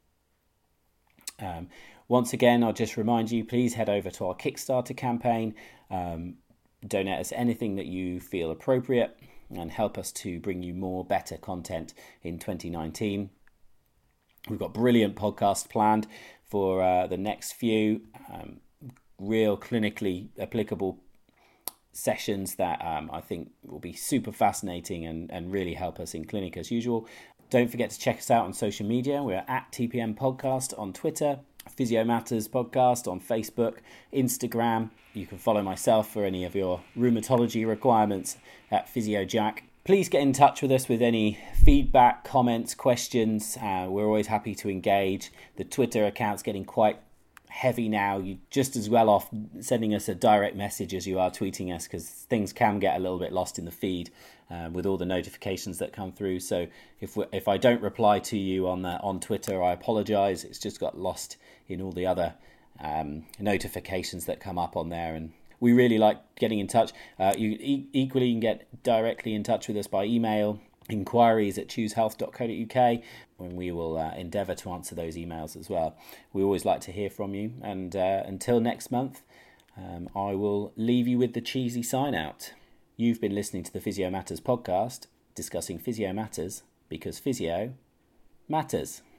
Um, once again, I'll just remind you, please head over to our Kickstarter campaign. Um, donate us anything that you feel appropriate and help us to bring you more better content in twenty nineteen. We've got brilliant podcasts planned for uh, the next few. Um, real clinically applicable sessions that um, I think will be super fascinating and, and really help us in clinic as usual. Don't forget to check us out on social media. We're at T P M Podcast on Twitter, Physio Matters Podcast on Facebook, Instagram. You can follow myself for any of your rheumatology requirements at PhysioJack. Please get in touch with us with any feedback, comments, questions. Uh, we're always happy to engage. The Twitter account's getting quite heavy now. You're just as well off sending us a direct message as you are tweeting us, because things can get a little bit lost in the feed uh, with all the notifications that come through. So if we, if I don't reply to you on the, on Twitter, I apologise. It's just got lost in all the other um, notifications that come up on there, and we really like getting in touch. Uh, you e- equally you can get directly in touch with us by email. inquiries at choose health dot co dot uk, when we will uh, endeavour to answer those emails as well. We always like to hear from you, and uh, until next month, um, I will leave you with the cheesy sign out. You've been listening to the Physio Matters podcast, discussing physio matters because physio matters.